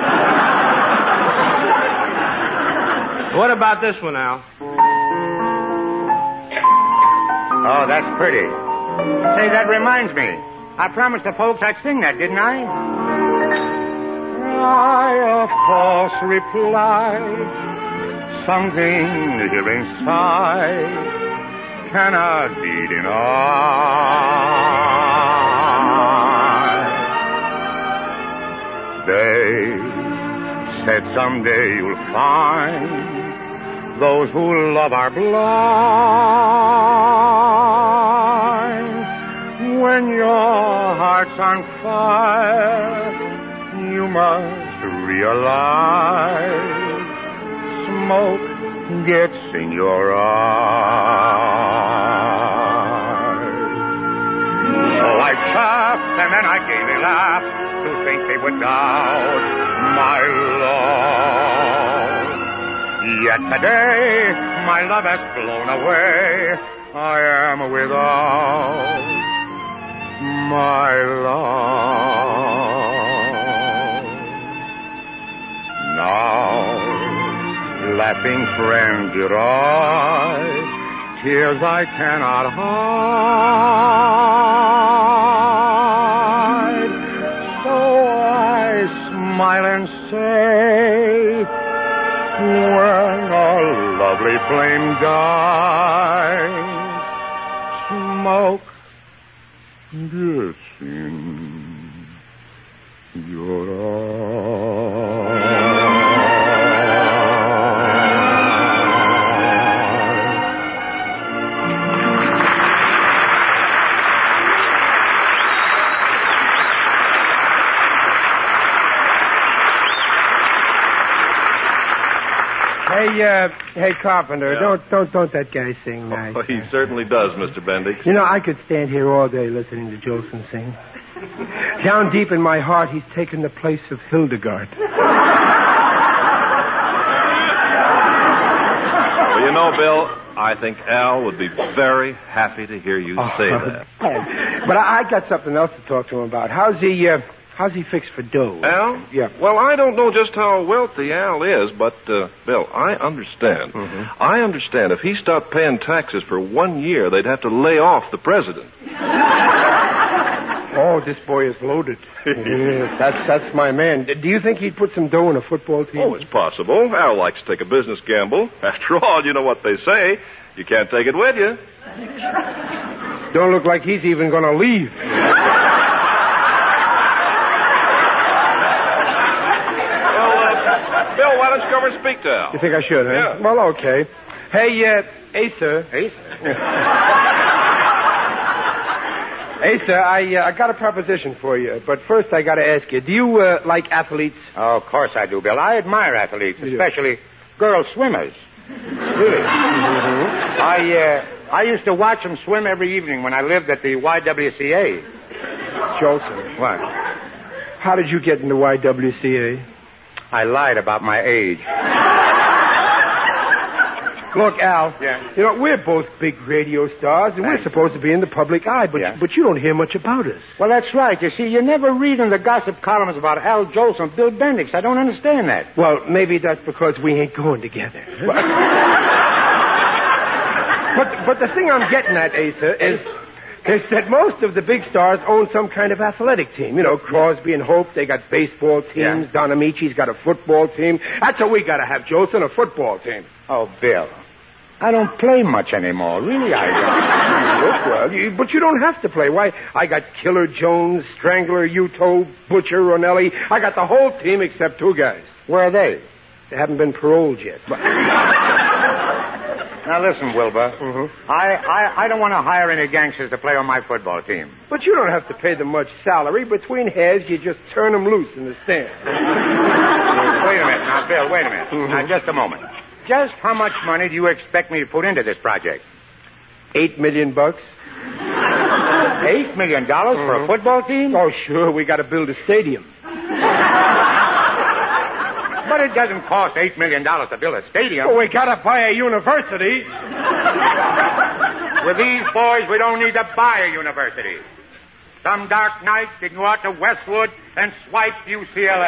What about this one, Al? Oh, that's pretty. Say, that reminds me. I promised the folks I'd sing that, didn't I? I, of course, replied, something here inside cannot be denied. They said someday you'll find those who love are blind. When your heart's on fire, you must realize smoke gets in your eyes. So I chaffed and then I gaily laughed to think they would doubt my love. Yet today my love has flown away. I am without my love. Now, laughing friend, did I, tears I cannot hide. So I smile and say, when a lovely flame dies, smoke gets in your eyes. Hey, Carpenter, Yeah. don't that guy sing nice. Oh, he certainly does, Mr. Bendix. You know, I could stand here all day listening to Jolson sing. Down deep in my heart, he's taken the place of Hildegard. Well, you know, Bill, I think Al would be very happy to hear you say that. But I got something else to talk to him about. How's he fixed for dough? Al? Yeah. Well, I don't know just how wealthy Al is, but, Bill, I understand. Mm-hmm. I understand if he stopped paying taxes for 1 year, they'd have to lay off the president. Oh, this boy is loaded. Yes, that's my man. Do you think he'd put some dough in a football team? Oh, it's possible. Al likes to take a business gamble. After all, you know what they say. You can't take it with you. Don't look like he's even going to leave. Bill, why don't you go over and speak to Al? You think I should, huh? Yeah. Well, okay. Hey, Asa. Asa, I got a proposition for you. But first, I got to ask you, do you like athletes? Oh, of course I do, Bill. I admire athletes, especially girl swimmers. Really. I used to watch them swim every evening when I lived at the YWCA. Jolson. What? How did you get into YWCA? I lied about my age. Look, Al. Yeah. You know, we're both big radio stars, and we're supposed to be in the public eye, but you don't hear much about us. Well, that's right. You see, you never read in the gossip columns about Al Jolson, Bill Bendix. I don't understand that. Well, maybe that's because we ain't going together. But the thing I'm getting at, Asa, is that most of the big stars own some kind of athletic team. You know, Crosby and Hope, they got baseball teams. Yeah. Don Amici's got a football team. That's what we got to have, Jolson, a football team. Oh, Bill. I don't play much anymore. Really, I don't. Look, well, but you don't have to play. Why, I got Killer Jones, Strangler, Uto, Butcher, Ronelli. I got the whole team except two guys. Where are they? They haven't been paroled yet. Now, listen, Wilbur. Mm-hmm. I don't want to hire any gangsters to play on my football team. But you don't have to pay them much salary. Between halves, you just turn them loose in the stand. Wait a minute. Now, Bill, wait a minute. Mm-hmm. Now, just a moment. Just how much money do you expect me to put into this project? $8 million. $8 million for a football team? Oh, sure. We got to build a stadium. But it doesn't cost $8 million to build a stadium. Oh, we got to buy a university. With these boys, we don't need to buy a university. Some dark night, they can go out to Westwood and swipe UCLA.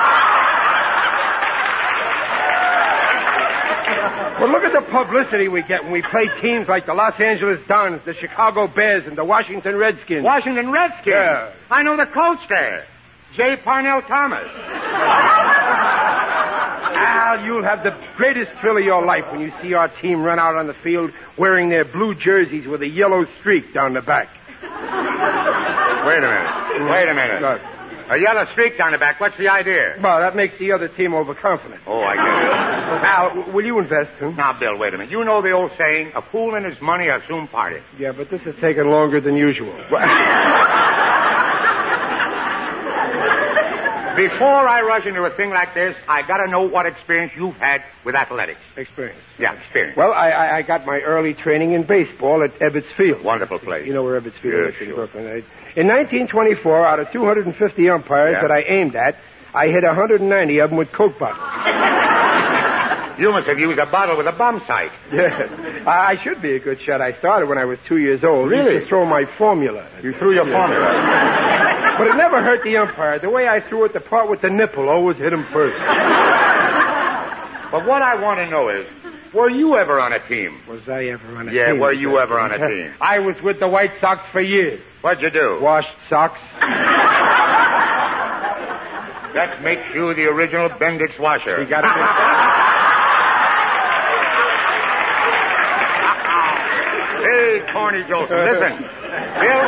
Well, look at the publicity we get when we play teams like the Los Angeles Dons, the Chicago Bears, and the Washington Redskins. Washington Redskins? Yeah. I know the coach there, J. Parnell Thomas. Al, Al, you'll have the greatest thrill of your life when you see our team run out on the field wearing their blue jerseys with a yellow streak down the back. Wait a minute. Look. A yellow streak down the back. What's the idea? Well, that makes the other team overconfident. Oh, I get it. Al, will you invest, huh? Now, Bill, wait a minute. You know the old saying, a fool and his money are soon parted. Yeah, but this is taking longer than usual. Before I rush into a thing like this, I got to know what experience you've had with athletics. Experience. Yeah, experience. Well, I got my early training in baseball at Ebbets Field. Wonderful place. You know where Ebbets Field is in sure. Brooklyn, right? In 1924, out of 250 umpires that I aimed at, I hit 190 of them with Coke bottles. You must have used a bottle with a bomb sight. Yes. I should be a good shot. I started when I was 2 years old. Really? I used to throw my formula. You threw your formula. But it never hurt the umpire. The way I threw it, the part with the nipple always hit him first. But what I want to know is, were you ever on a team? Was I ever on a team? Yeah, were you ever on a team? I was with the White Sox for years. What'd you do? Washed socks. That makes you the original Bendix washer. He got it. Hey, Corny Jolson, listen. Bill,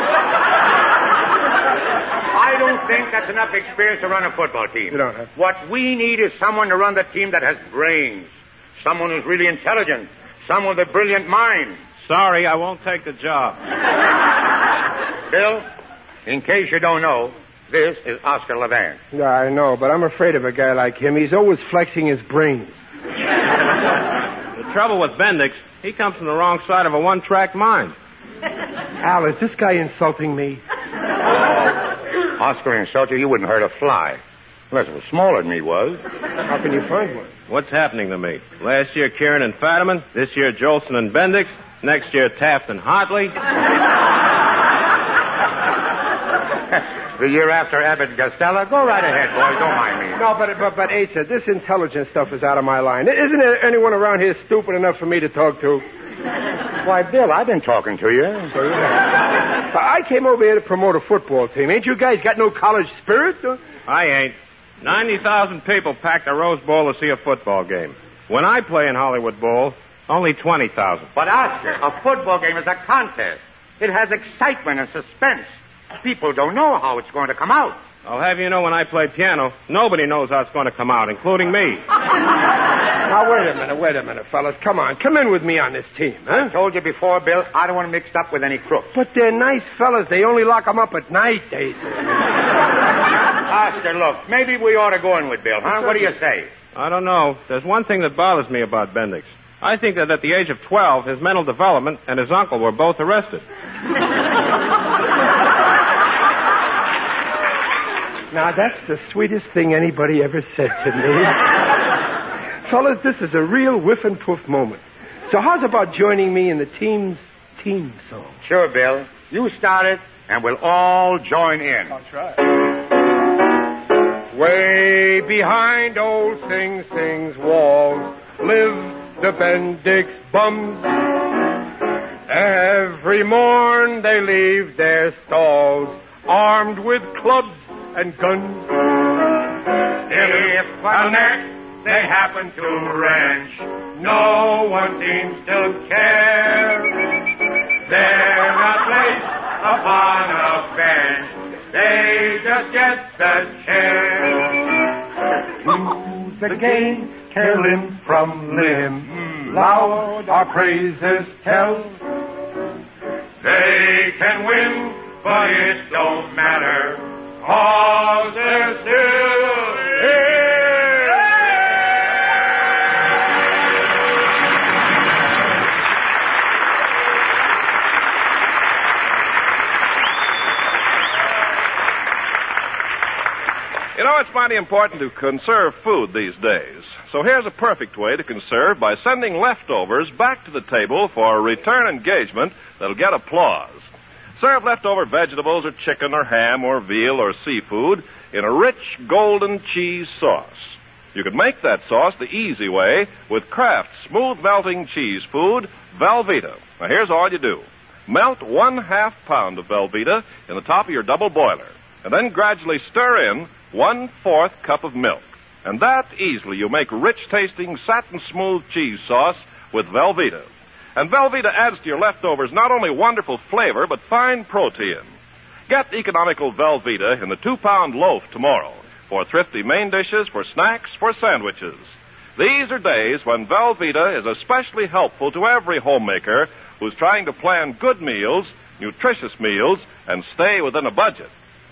I don't think that's enough experience to run a football team. You don't have. What we need is someone to run the team that has brains, someone who's really intelligent, someone with a brilliant mind. Sorry, I won't take the job. Bill, in case you don't know, this is Oscar Levant. Yeah, I know, but I'm afraid of a guy like him. He's always flexing his brains. The trouble with Bendix, he comes from the wrong side of a one-track mind. Al, is this guy insulting me? Oscar insulted you wouldn't hurt a fly. Unless it was smaller than he was. How can you find one? What's happening to me? Last year, Kieran and Fadiman. This year, Jolson and Bendix. Next year, Taft and Hartley. The year after Abbott and Costello. Go right ahead, boys. Don't mind me. No, but Asa, this intelligence stuff is out of my line. Isn't there anyone around here stupid enough for me to talk to? Why, Bill, I've been talking to you. I came over here to promote a football team. Ain't you guys got no college spirit? I ain't. 90,000 people pack the Rose Bowl to see a football game. When I play in Hollywood Bowl, only 20,000. But, Oscar, a football game is a contest. It has excitement and suspense. People don't know how it's going to come out. I'll have you know when I play piano, nobody knows how it's going to come out, including me. Now, wait a minute, fellas. Come on, come in with me on this team, huh? I told you before, Bill, I don't want to mixed up with any crooks. But they're nice fellas. They only lock them up at night, they say. Oscar, look, maybe we ought to go in with Bill, huh? What do you say? I don't know. There's one thing that bothers me about Bendix. I think that at the age of 12, his mental development and his uncle were both arrested. Now, that's the sweetest thing anybody ever said to me. Fellas, this is a real whiff and poof moment. So how's about joining me in the team's team song? Sure, Bill. You start it, and we'll all join in. I'll try. Way behind old Sing Sing's walls live the Bendix bums. Every morn they leave their stalls armed with clubs and guns. If a neck they happen to wrench, no one seems to care. They're not placed upon a bench, they just get the chair. Who's the game care limb from limb? Loud our praises tell. They can win, but it don't matter, 'cause they're still here. You know, it's mighty important to conserve food these days. So here's a perfect way to conserve by sending leftovers back to the table for a return engagement that'll get applause. Serve leftover vegetables or chicken or ham or veal or seafood in a rich golden cheese sauce. You can make that sauce the easy way with Kraft's smooth melting cheese food, Velveeta. Now here's all you do. Melt 1/2 pound of Velveeta in the top of your double boiler and then gradually stir in 1/4 cup of milk. And that easily you make rich-tasting, satin-smooth cheese sauce with Velveeta. And Velveeta adds to your leftovers not only wonderful flavor, but fine protein. Get economical Velveeta in the 2-pound loaf tomorrow for thrifty main dishes, for snacks, for sandwiches. These are days when Velveeta is especially helpful to every homemaker who's trying to plan good meals, nutritious meals, and stay within a budget.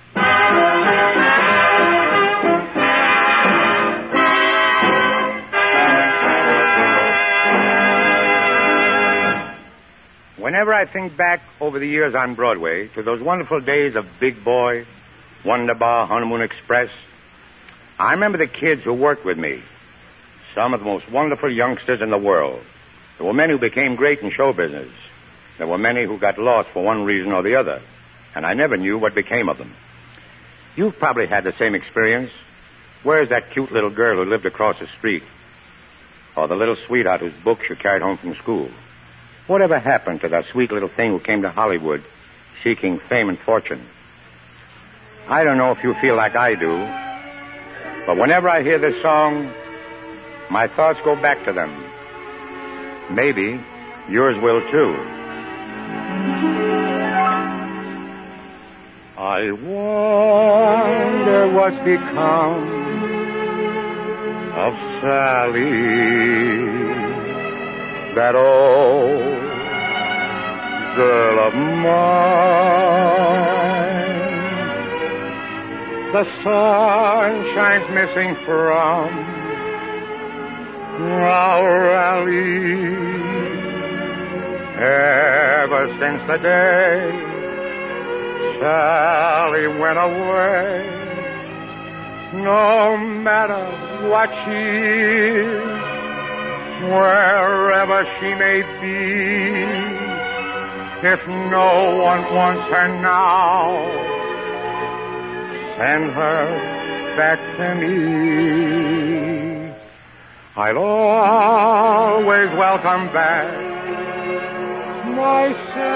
Whenever I think back over the years on Broadway to those wonderful days of Big Boy, Wonderbar, Honeymoon Express, I remember the kids who worked with me. Some of the most wonderful youngsters in the world. There were men who became great in show business. There were many who got lost for one reason or the other, and I never knew what became of them. You've probably had the same experience. Where's that cute little girl who lived across the street? Or the little sweetheart whose books you carried home from school? Whatever happened to that sweet little thing who came to Hollywood seeking fame and fortune? I don't know if you feel like I do, but whenever I hear this song, my thoughts go back to them. Maybe yours will too. I wonder what's become of Sally, that old girl of mine. The sun shines missing from our alley ever since the day Sally went away. No matter what she is, wherever she may be, if no one wants her now, send her back to me. I'll always welcome back my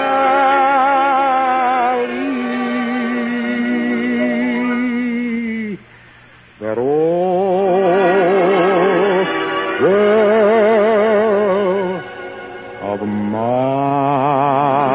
Sally, that old girl of mine.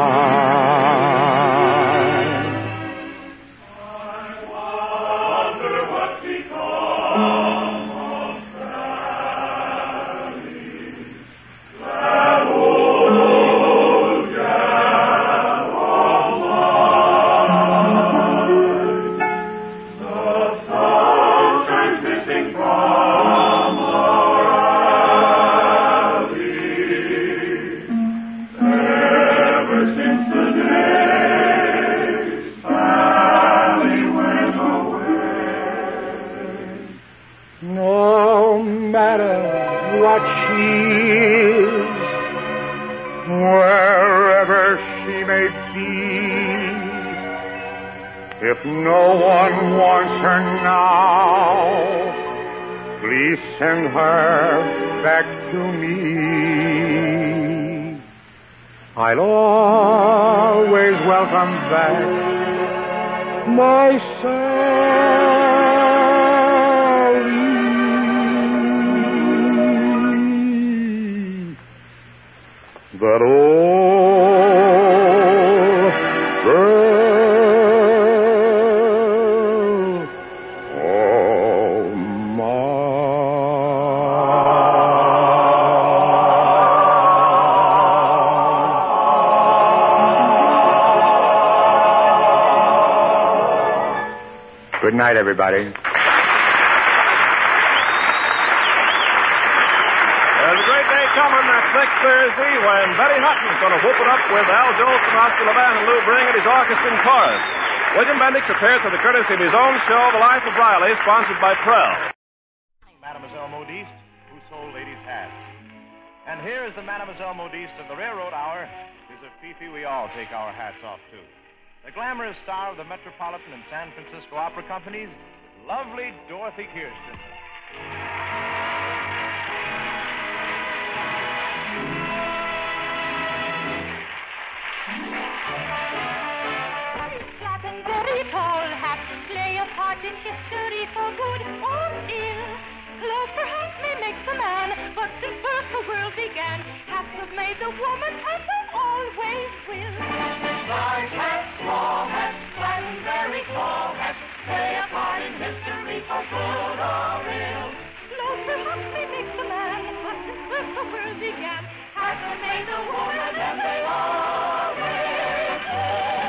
No matter what she is, wherever she may be, if no one wants her now, please send her back to me. I'll always welcome back my Sally, that old girl of mine. Good night, everybody. There's a great day coming next Thursday when Betty Hutton's going to whoop it up with Al Jolson, Oscar Levant, and Lou Bring and his orchestra and chorus. William Bendix appears with the courtesy of his own show, The Life of Riley, sponsored by Prell. Mademoiselle Modiste, who sold ladies' hats. And here is the Mademoiselle Modiste of the Railroad Hour. She's a Fifi we all take our hats off to. The glamorous star of the Metropolitan and San Francisco Opera Companies, lovely Dorothy Kirsten. Flat and very tall hats play a part in history for good or ill. makes a man. But since first the world began, hats have made the woman and they always will. Large hats, small hats, flat and very tall hats, play a part in history for good or ill. Clothes perhaps may make the man, but since first the world began, hats have made the woman and they always will.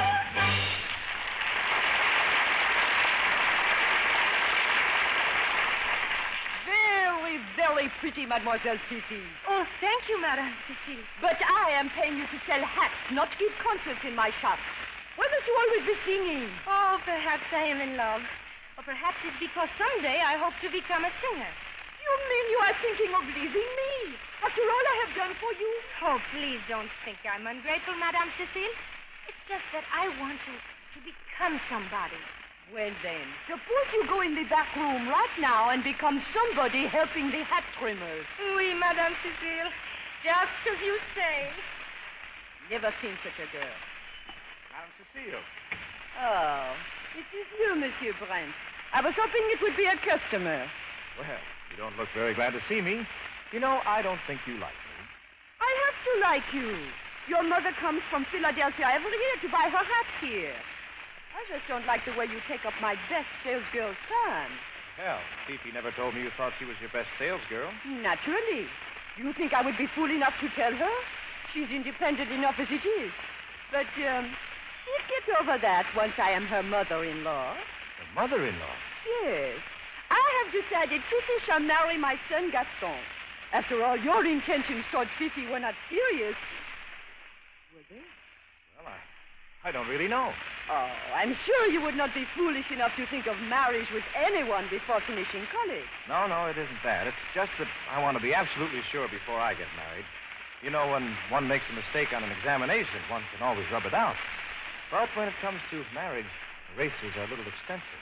Very pretty, Mademoiselle Fifi. Oh, thank you, Madame Cecile. But I am paying you to sell hats, not give concerts in my shop. Why must you always be singing? Oh, perhaps I am in love. Or perhaps it's because someday I hope to become a singer. You mean you are thinking of leaving me? After all I have done for you? Oh, please don't think I'm ungrateful, Madame Cecile. It's just that I want to become somebody. Well, then, suppose you go in the back room right now and become somebody helping the hat trimmers. Oui, Madame Cecile. Just as you say. Never seen such a girl. Madame Cecile. Oh, it is you, Monsieur Brent. I was hoping it would be a customer. Well, you don't look very glad to see me. You know, I don't think you like me. I have to like you. Your mother comes from Philadelphia every year to buy her hats here. I just don't like the way you take up my best salesgirl's time. Hell, Fifi never told me you thought she was your best salesgirl. Naturally. You think I would be fool enough to tell her? She's independent enough as it is. But, she'll get over that once I am her mother-in-law. Your mother-in-law? Yes. I have decided Fifi shall marry my son Gaston. After all, your intentions toward Fifi were not serious. Were they? Well, I don't really know. Oh, I'm sure you would not be foolish enough to think of marriage with anyone before finishing college. No, it isn't that. It's just that I want to be absolutely sure before I get married. You know, when one makes a mistake on an examination, one can always rub it out. But when it comes to marriage, races are a little expensive.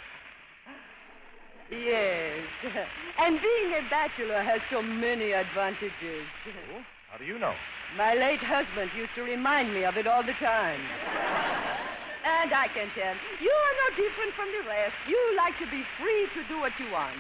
Yes. And being a bachelor has so many advantages. Oh, how do you know? My late husband used to remind me of it all the time. And I can tell, you are no different from the rest. You like to be free to do what you want.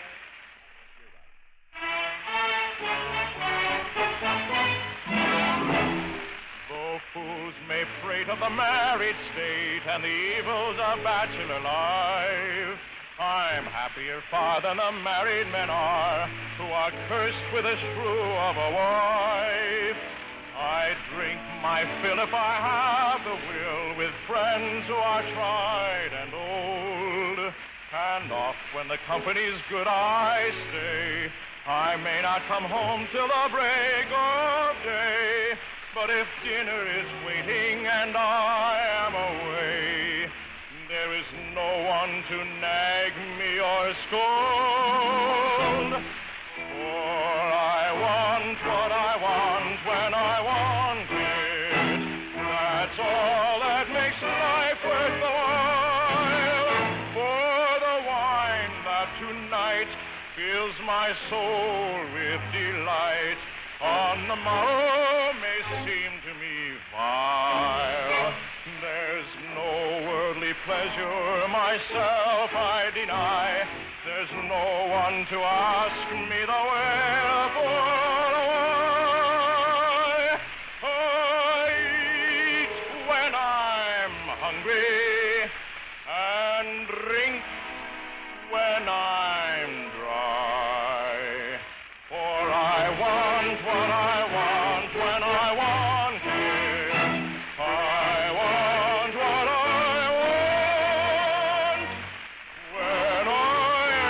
Though fools may prate of the married state and the evils of bachelor life, I'm happier far than the married men are, who are cursed with the shrew of a wife. I drink my fill if I have the will with friends who are tried and old. And oft when the company's good I stay. I may not come home till the break of day, but if dinner is waiting and I am away, there is no one to nag me or scold. For I want what I want when I want it. That's all that makes life worth the while. For the wine that tonight fills my soul with delight, on the morrow may seem to me vile. There's no worldly pleasure myself I deny. There's no one to ask me the wherefore why. I eat when I'm hungry and drink when I'm dry. For I want what I want when I want it. I want what I want when I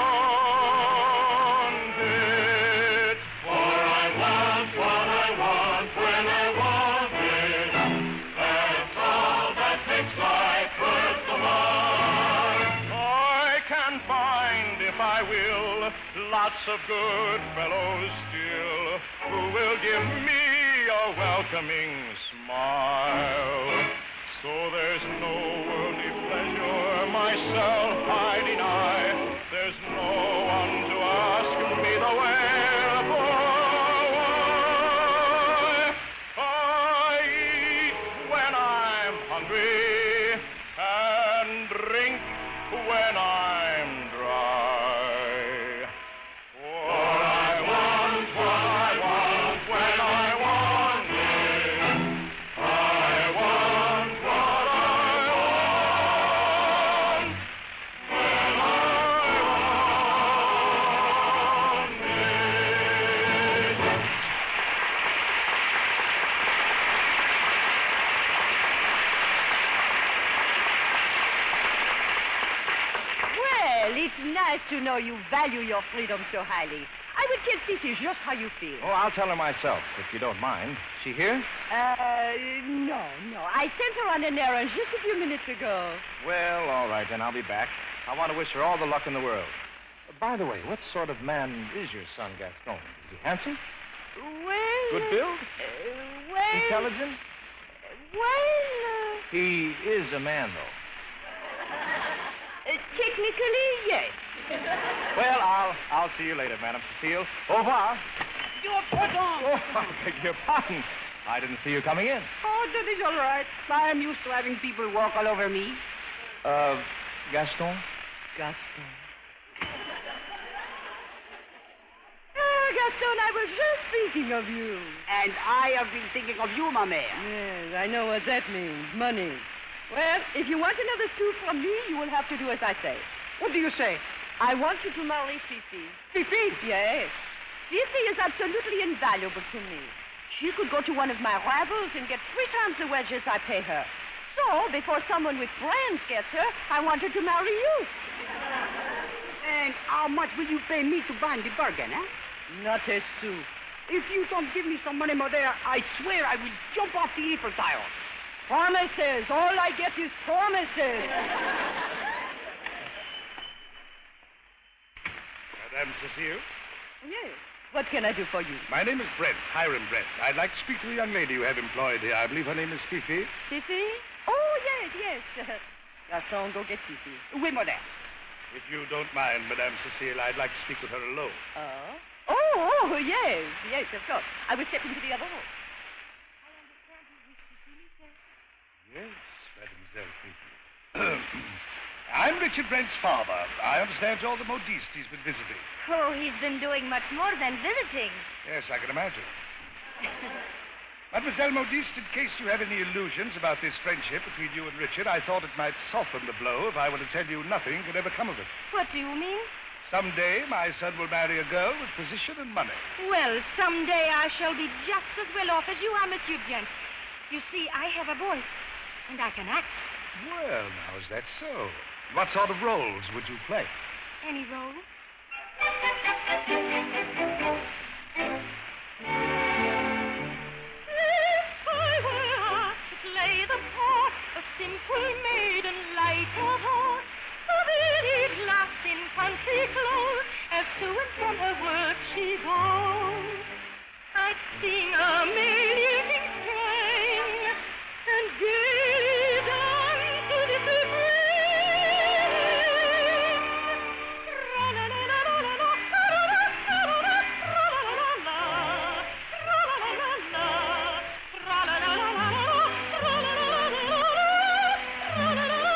want it. For I want what I want when I want it. That's all that makes life worth the while. I can find, if I will, lots of good fellows still, who will give me a welcoming smile. So there's no worldly pleasure myself I deny. There's no one to ask me the wherefore why. I eat when I'm hungry and drink when I'm dry. For It's nice to know you value your freedom so highly. I will tell Fifi just how you feel. Oh, I'll tell her myself, if you don't mind. She here? No. I sent her on an errand just a few minutes ago. Well, all right, then I'll be back. I want to wish her all the luck in the world. By the way, what sort of man is your son, Gaston? Is he handsome? Well... Good build? Intelligent? He is a man, though. Technically, yes. Well, I'll see you later, Madame Cecile. Au revoir. Your pardon. Oh, I beg your pardon. I didn't see you coming in. Oh, that is all right. I am used to having people walk all over me. Gaston? Gaston, I was just thinking of you. And I have been thinking of you, ma mère. Yes, I know what that means. Money. Well, if you want another sou from me, you will have to do as I say. What do you say? I want you to marry Fifi. Fifi? Yes. Fifi is absolutely invaluable to me. She could go to one of my rivals and get 3 times the wages I pay her. So, before someone with brains gets her, I want her to marry you. And how much will you pay me to bind the bargain, eh? Not a sou. If you don't give me some money, Modere, I swear I will jump off the Eiffel Tower. Promises. All I get is promises. Madame Cecile? Yes. What can I do for you? My name is Brent, Hiram Brent. I'd like to speak to the young lady you have employed here. I believe her name is Fifi. Fifi? Oh, yes. Gaston, go get Fifi. Oui, Modere. If you don't mind, Madame Cecile, I'd like to speak with her alone. Oh, yes, of course. I will step into the other room. Yes, Mademoiselle Fifi. I'm Richard Brent's father. I understand you're the modiste he's been visiting. Oh, he's been doing much more than visiting. Yes, I can imagine. Mademoiselle Modiste, in case you have any illusions about this friendship between you and Richard, I thought it might soften the blow if I were to tell you nothing could ever come of it. What do you mean? Someday, my son will marry a girl with position and money. Well, someday I shall be just as well off as you are, Monsieur Bien. You see, I have a voice, and I can act. Well, now, is that so? What sort of roles would you play? Any role? If I were asked to play the part of simple maiden light of heart, a very glass in country clothes, as to and from her work she goes, I'd sing a merry strain and gaily dance to this refrain. Tra-la-la-la-la, tra-la-la-la-la, tra-la-la-la-la, tra-la-la-la-la.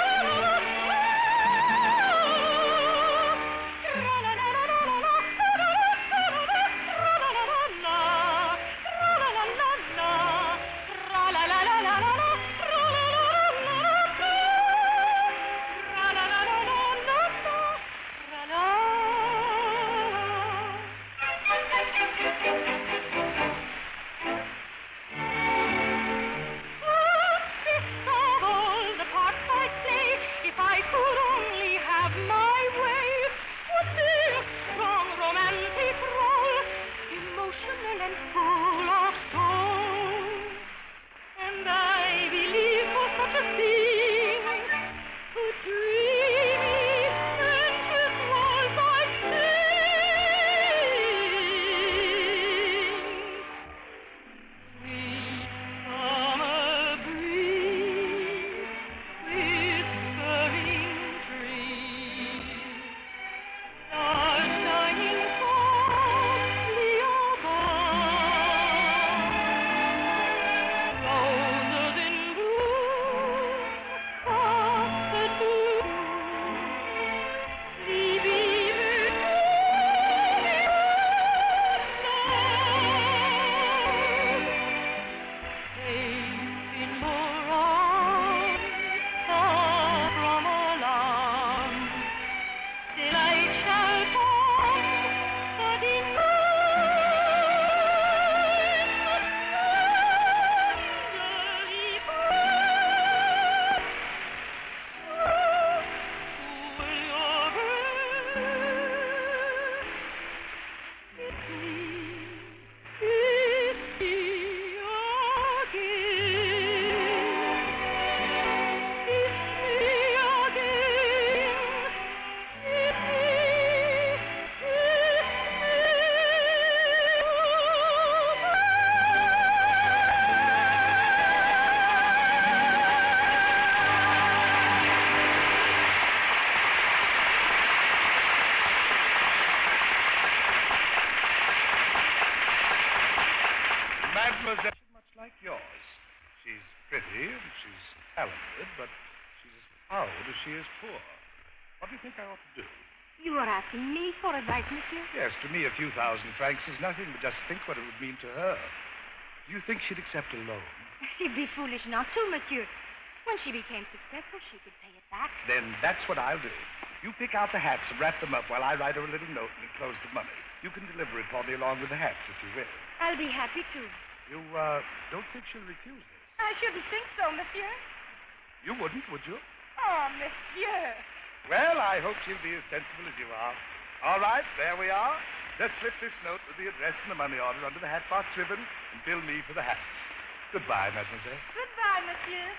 like yours. She's pretty and she's talented, but she's as proud as she is poor. What do you think I ought to do? You are asking me for advice, monsieur? Yes, to me, a few thousand francs is nothing, but just think what it would mean to her. Do you think she'd accept a loan? She'd be foolish not to, monsieur. When she became successful, she could pay it back. Then that's what I'll do. You pick out the hats and wrap them up while I write her a little note and enclose the money. You can deliver it for me along with the hats, if you will. I'll be happy to. You, don't think she'll refuse this? I shouldn't think so, monsieur. You wouldn't, would you? Oh, monsieur. Well, I hope she'll be as sensible as you are. All right, there we are. Just slip this note with the address and the money order under the hat box ribbon and bill me for the hats. Goodbye, mademoiselle. Goodbye, monsieur.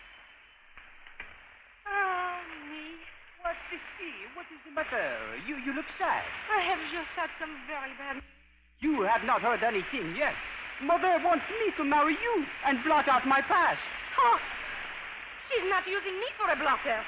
Ah, me. What's this? What is the matter? You look sad. I have just had some very bad... You have not heard anything yet. Mother wants me to marry you and blot out my past. Oh, she's not using me for a blotter.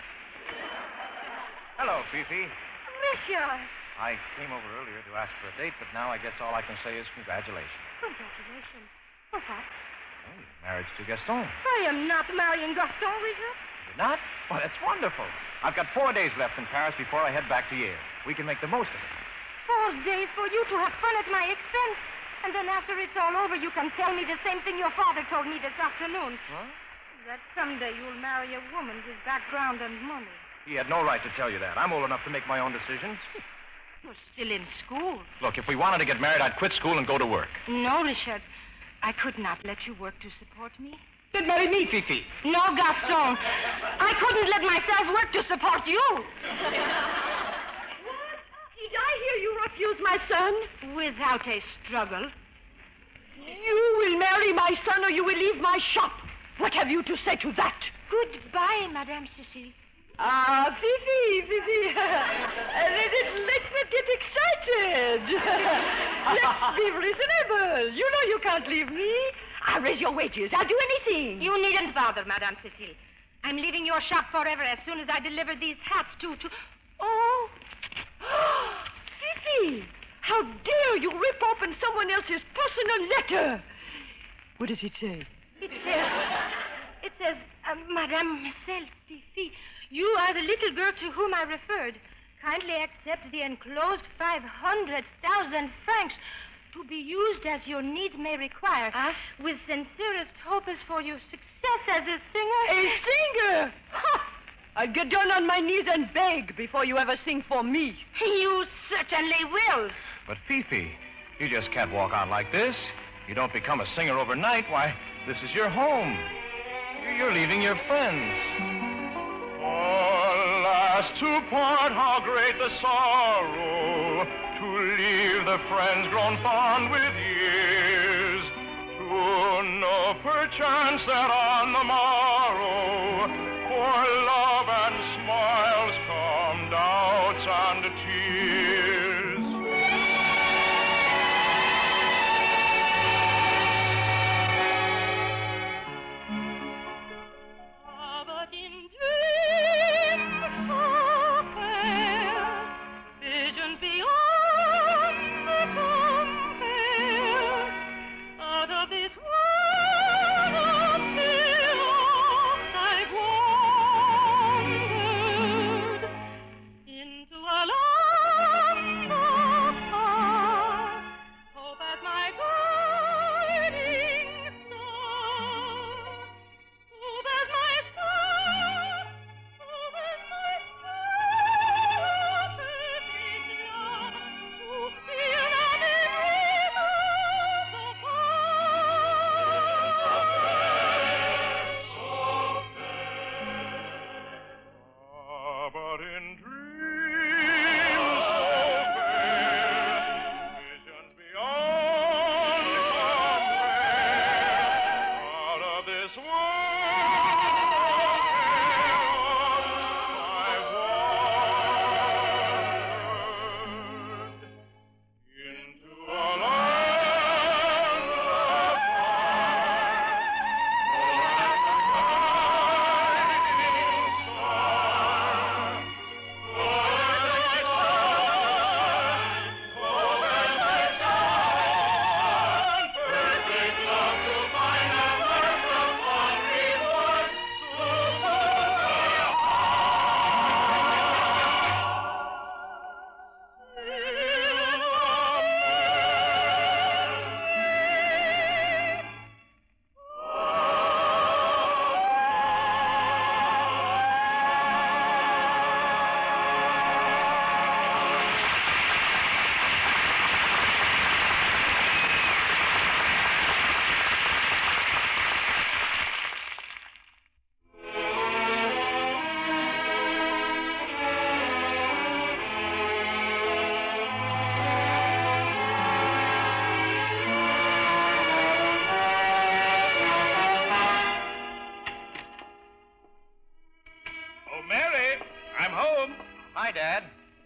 Hello, Fifi. Monsieur. I came over earlier to ask for a date, but now I guess all I can say is congratulations. Congratulations. For what? Oh, your marriage to Gaston. I am not marrying Gaston, Richard. You're not? Well, that's wonderful. I've got 4 days left in Paris before I head back to Yale. We can make the most of it. 4 days for you to have fun at my expense. And then after it's all over, you can tell me the same thing your father told me this afternoon. What? That someday you'll marry a woman with background and money. He had no right to tell you that. I'm old enough to make my own decisions. You're still in school. Look, if we wanted to get married, I'd quit school and go to work. No, Richard. I could not let you work to support me. Then marry me, Fifi. No, Gaston. I couldn't let myself work to support you. What? Did I hear you refuse my son? Without a struggle. You will marry my son or you will leave my shop. What have you to say to that? Goodbye, Madame Cécile. Ah, Fifi. Let's not get excited. Let's be reasonable. You know you can't leave me. I'll raise your wages. I'll do anything. You needn't bother, Madame Cécile. I'm leaving your shop forever as soon as I deliver these hats to... Oh. Fifi, how dare you rip open someone else's personal letter? What does it say? It says, Madame Marcel Fifi, you are the little girl to whom I referred. Kindly accept the enclosed 500,000 francs to be used as your needs may require. With sincerest hope as for your success as a singer. A singer? Ha! I'd get down on my knees and beg before you ever sing for me. You certainly will. But, Fifi, you just can't walk on like this. You don't become a singer overnight. Why, this is your home. You're leaving your friends. Alas, to part, how great the sorrow, to leave the friends grown fond with years, to know perchance that on the morrow, for love and smiles come doubts and tears. But in dreams so fair, visions beyond the compare, out of this world of chaos I've wandered into a land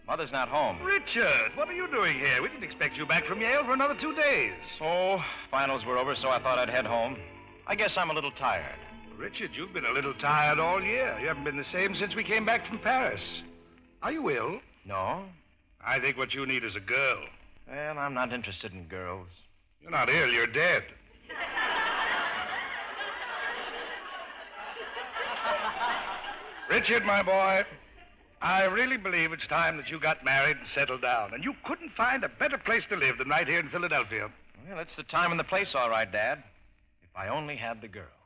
Mother's not home. Richard, what are you doing here? We didn't expect you back from Yale for another 2 days. Oh, finals were over, so I thought I'd head home. I guess I'm a little tired. Richard, you've been a little tired all year. You haven't been the same since we came back from Paris. Are you ill? No. I think what you need is a girl. Well, I'm not interested in girls. You're not ill, you're dead. Richard, my boy, I really believe it's time that you got married and settled down. And you couldn't find a better place to live than right here in Philadelphia. Well, it's the time and the place, all right, Dad. If I only had the girl.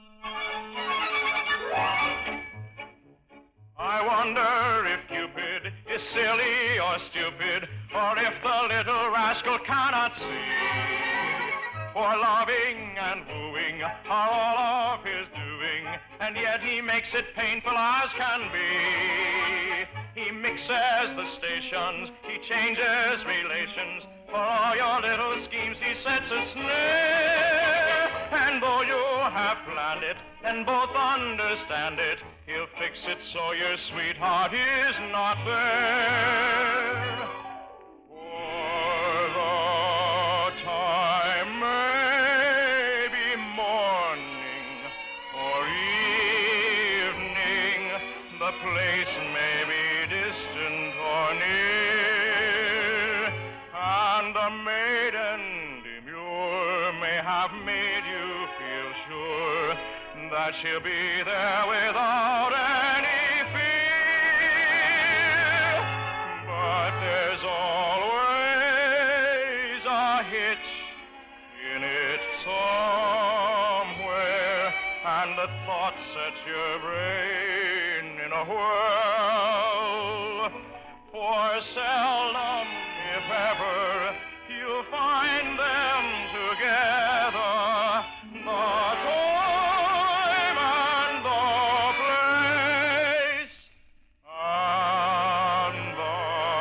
I wonder if Cupid is silly or stupid, or if the little rascal cannot see. For loving and wooing are all of his doing, and yet he makes it painful as can be. He mixes the stations, he changes relations. For all your little schemes he sets a snare. And though you have planned it and both understand it, he'll fix it so your sweetheart is not there. For the time may be morning or evening, the place may be distant or near, and the maiden demure may have made you feel sure that she'll be there without any fear. But there's always a hitch in it somewhere, and the thought sets your brain in a whirl. For seldom, if ever, you'll find them together. The time and the place and the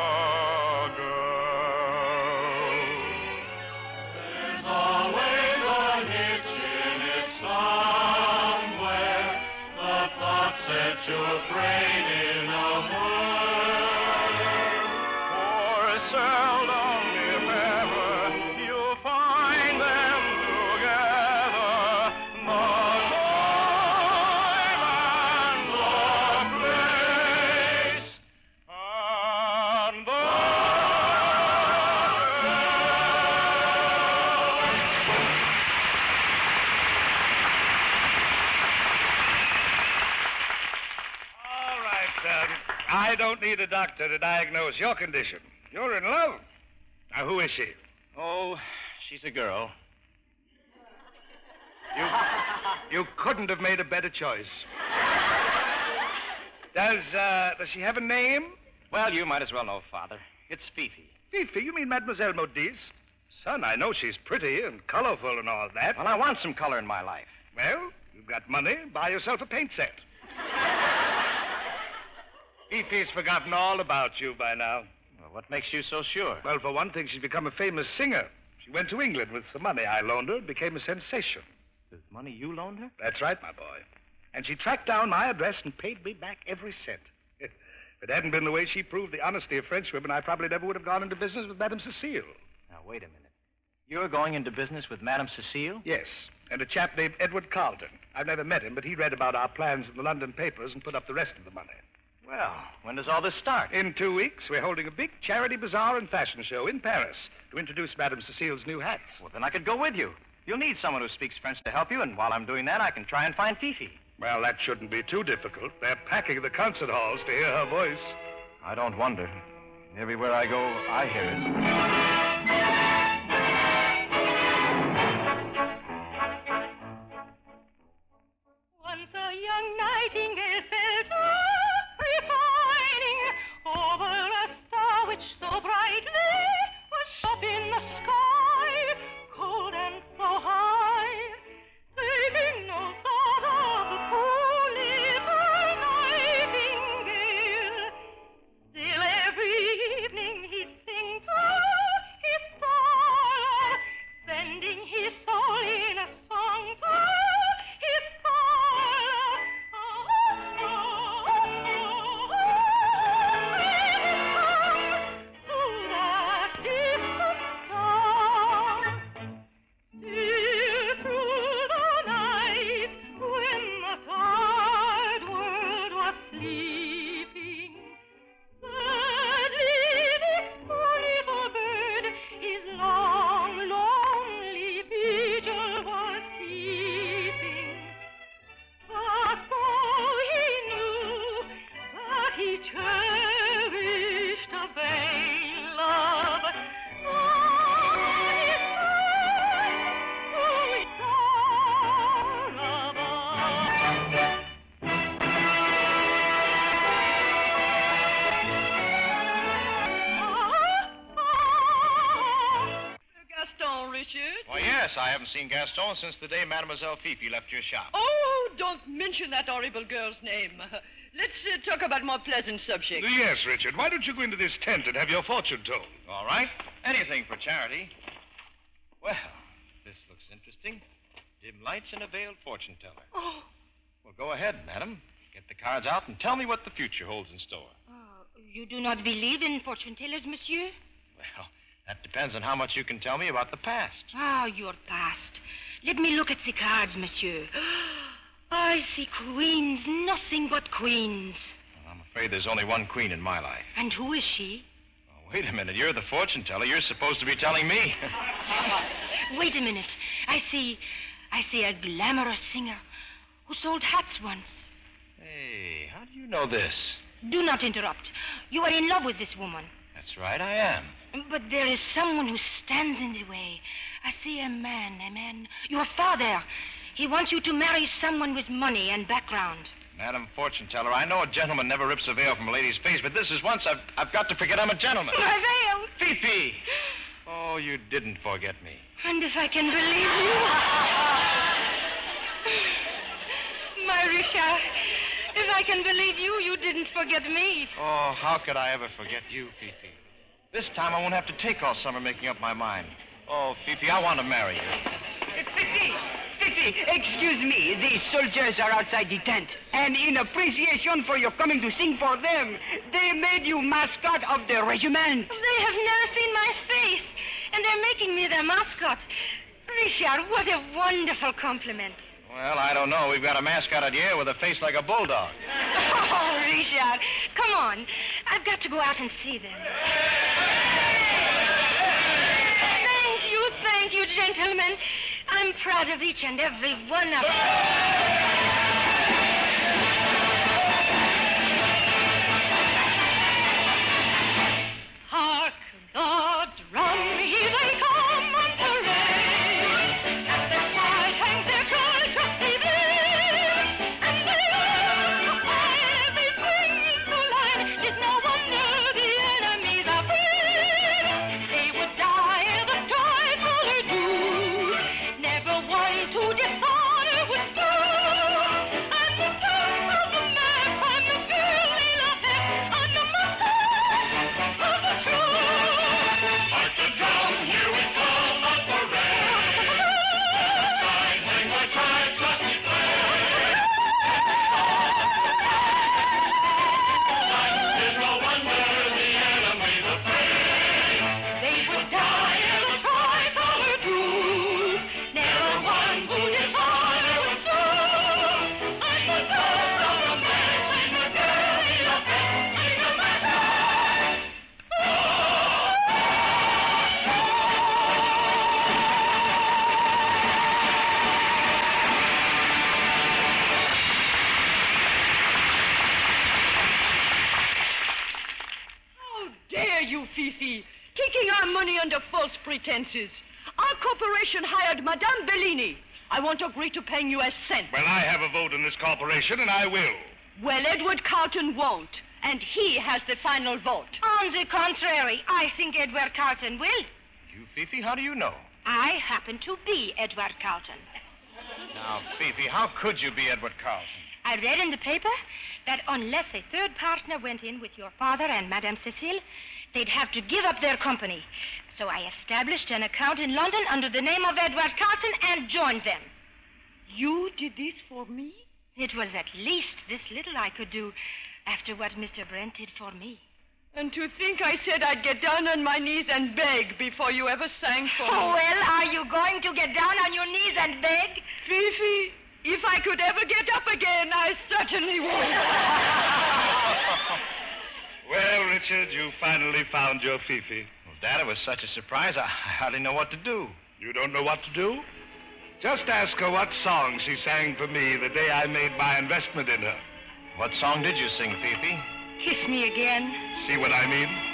girl. There's always a hitch in it somewhere. The thought sets your brain in a whirl. For seldom, if ever, you'll find them together. The time and the place and the All right, son. I don't need a doctor to diagnose your condition. You're in love. Now, who is she? Oh, she's a girl. You couldn't have made a better choice. Does she have a name? Well, you might as well know, Father. It's Fifi. Fifi, you mean Mademoiselle Modiste? Son, I know she's pretty and colorful and all that. Well, I want some color in my life. Well, you've got money. Buy yourself a paint set. Fifi's forgotten all about you by now. Well, what makes you so sure? Well, for one thing, she's become a famous singer. She went to England with some money I loaned her and became a sensation. The money you loaned her? That's right, my boy. And she tracked down my address and paid me back every cent. If it hadn't been the way she proved the honesty of French women, I probably never would have gone into business with Madame Cecile. Now, wait a minute. You're going into business with Madame Cecile? Yes, and a chap named Edward Carlton. I've never met him, but he read about our plans in the London papers and put up the rest of the money. Well, when does all this start? In 2 weeks, we're holding a big charity bazaar and fashion show in Paris to introduce Madame Cecile's new hats. Well, then I could go with you. You'll need someone who speaks French to help you, and while I'm doing that, I can try and find Fifi. Well, that shouldn't be too difficult. They're packing the concert halls to hear her voice. I don't wonder. Everywhere I go, I hear it. Once a young nightingale fell to repining over a star which so brightly was up in the sky, cold and so high, taking no thought of the poor little nightingale. Still every evening he'd sing to his song. yes, I haven't seen Gaston since the day Mademoiselle Fifi left your shop. Oh, don't mention that horrible girl's name. Let's talk about more pleasant subjects. Yes, Richard. Why don't you go into this tent and have your fortune told? All right. Anything for charity. Well, this looks interesting. Dim lights and a veiled fortune teller. Oh. Well, go ahead, madam. Get the cards out and tell me what the future holds in store. You do not believe in fortune tellers, monsieur? Well, that depends on how much you can tell me about the past. Ah, your past. Let me look at the cards, monsieur. I see queens, nothing but queens. Well, I'm afraid there's only one queen in my life. And who is she? Oh, wait a minute. You're the fortune teller. You're supposed to be telling me. Wait a minute. I see a glamorous singer who sold hats once. Hey, how do you know this? Do not interrupt. You are in love with this woman. That's right, I am. But there is someone who stands in the way. I see a man. Your father. He wants you to marry someone with money and background. Madam Fortune Teller, I know a gentleman never rips a veil from a lady's face, but this is once I've got to forget I'm a gentleman. My veil! Fifi! Oh, you didn't forget me. And if I can believe you... My Richard, if I can believe you, you didn't forget me. Oh, how could I ever forget you, Fifi? This time I won't have to take all summer making up my mind. Oh, Fifi, I want to marry you. Fifi, excuse me. The soldiers are outside the tent. And in appreciation for your coming to sing for them, they made you mascot of the regiment. They have never seen my face, and they're making me their mascot. Richard, what a wonderful compliment. Well, I don't know. We've got a mascot at the air with a face like a bulldog. Oh, Richard, come on. I've got to go out and see them. Thank you, gentlemen. I'm proud of each and every one of you. Hark the drum, here they come on parade. At the side hangs their cry, trusty blade. And they look heavy, swinging to line. 'Tis no wonder the enemy's afraid. They would die the tricolor do. Never one to dishonor would stand. And the tongue of the map and the Billy Lafayette on the mustache of the truth. March the drum, here we come on parade. Side hang my tribe, trusty blade. There's no wonder the enemy's afraid. They would die in the tricolor blue. Never one who dishonor would serve. I'm the dog of the man, I'm the Billy Lafayette, I'm the master. How dare you, Fifi, taking our money under false pretenses. Our corporation hired Madame Bellini. I won't agree to paying you a cent. Well, I have a vote in this corporation, and I will. Well, Edward Carlton won't, and he has the final vote. On the contrary, I think Edward Carlton will. You, Fifi, how do you know? I happen to be Edward Carlton. Now, Fifi, how could you be Edward Carlton? I read in the paper that unless a third partner went in with your father and Madame Cecile, they'd have to give up their company. So I established an account in London under the name of Edward Carlton and joined them. You did this for me? It was at least this little I could do after what Mr. Brent did for me. And to think I said I'd get down on my knees and beg before you ever sang for me. Oh, well, are you going to get down on your knees and beg? Fifi, if I could ever get up again, I certainly would. Well, Richard, you finally found your Fifi. Well, Dad, it was such a surprise, I hardly know what to do. You don't know what to do? Just ask her what song she sang for me the day I made my investment in her. What song did you sing, Fifi? Kiss me again. See what I mean?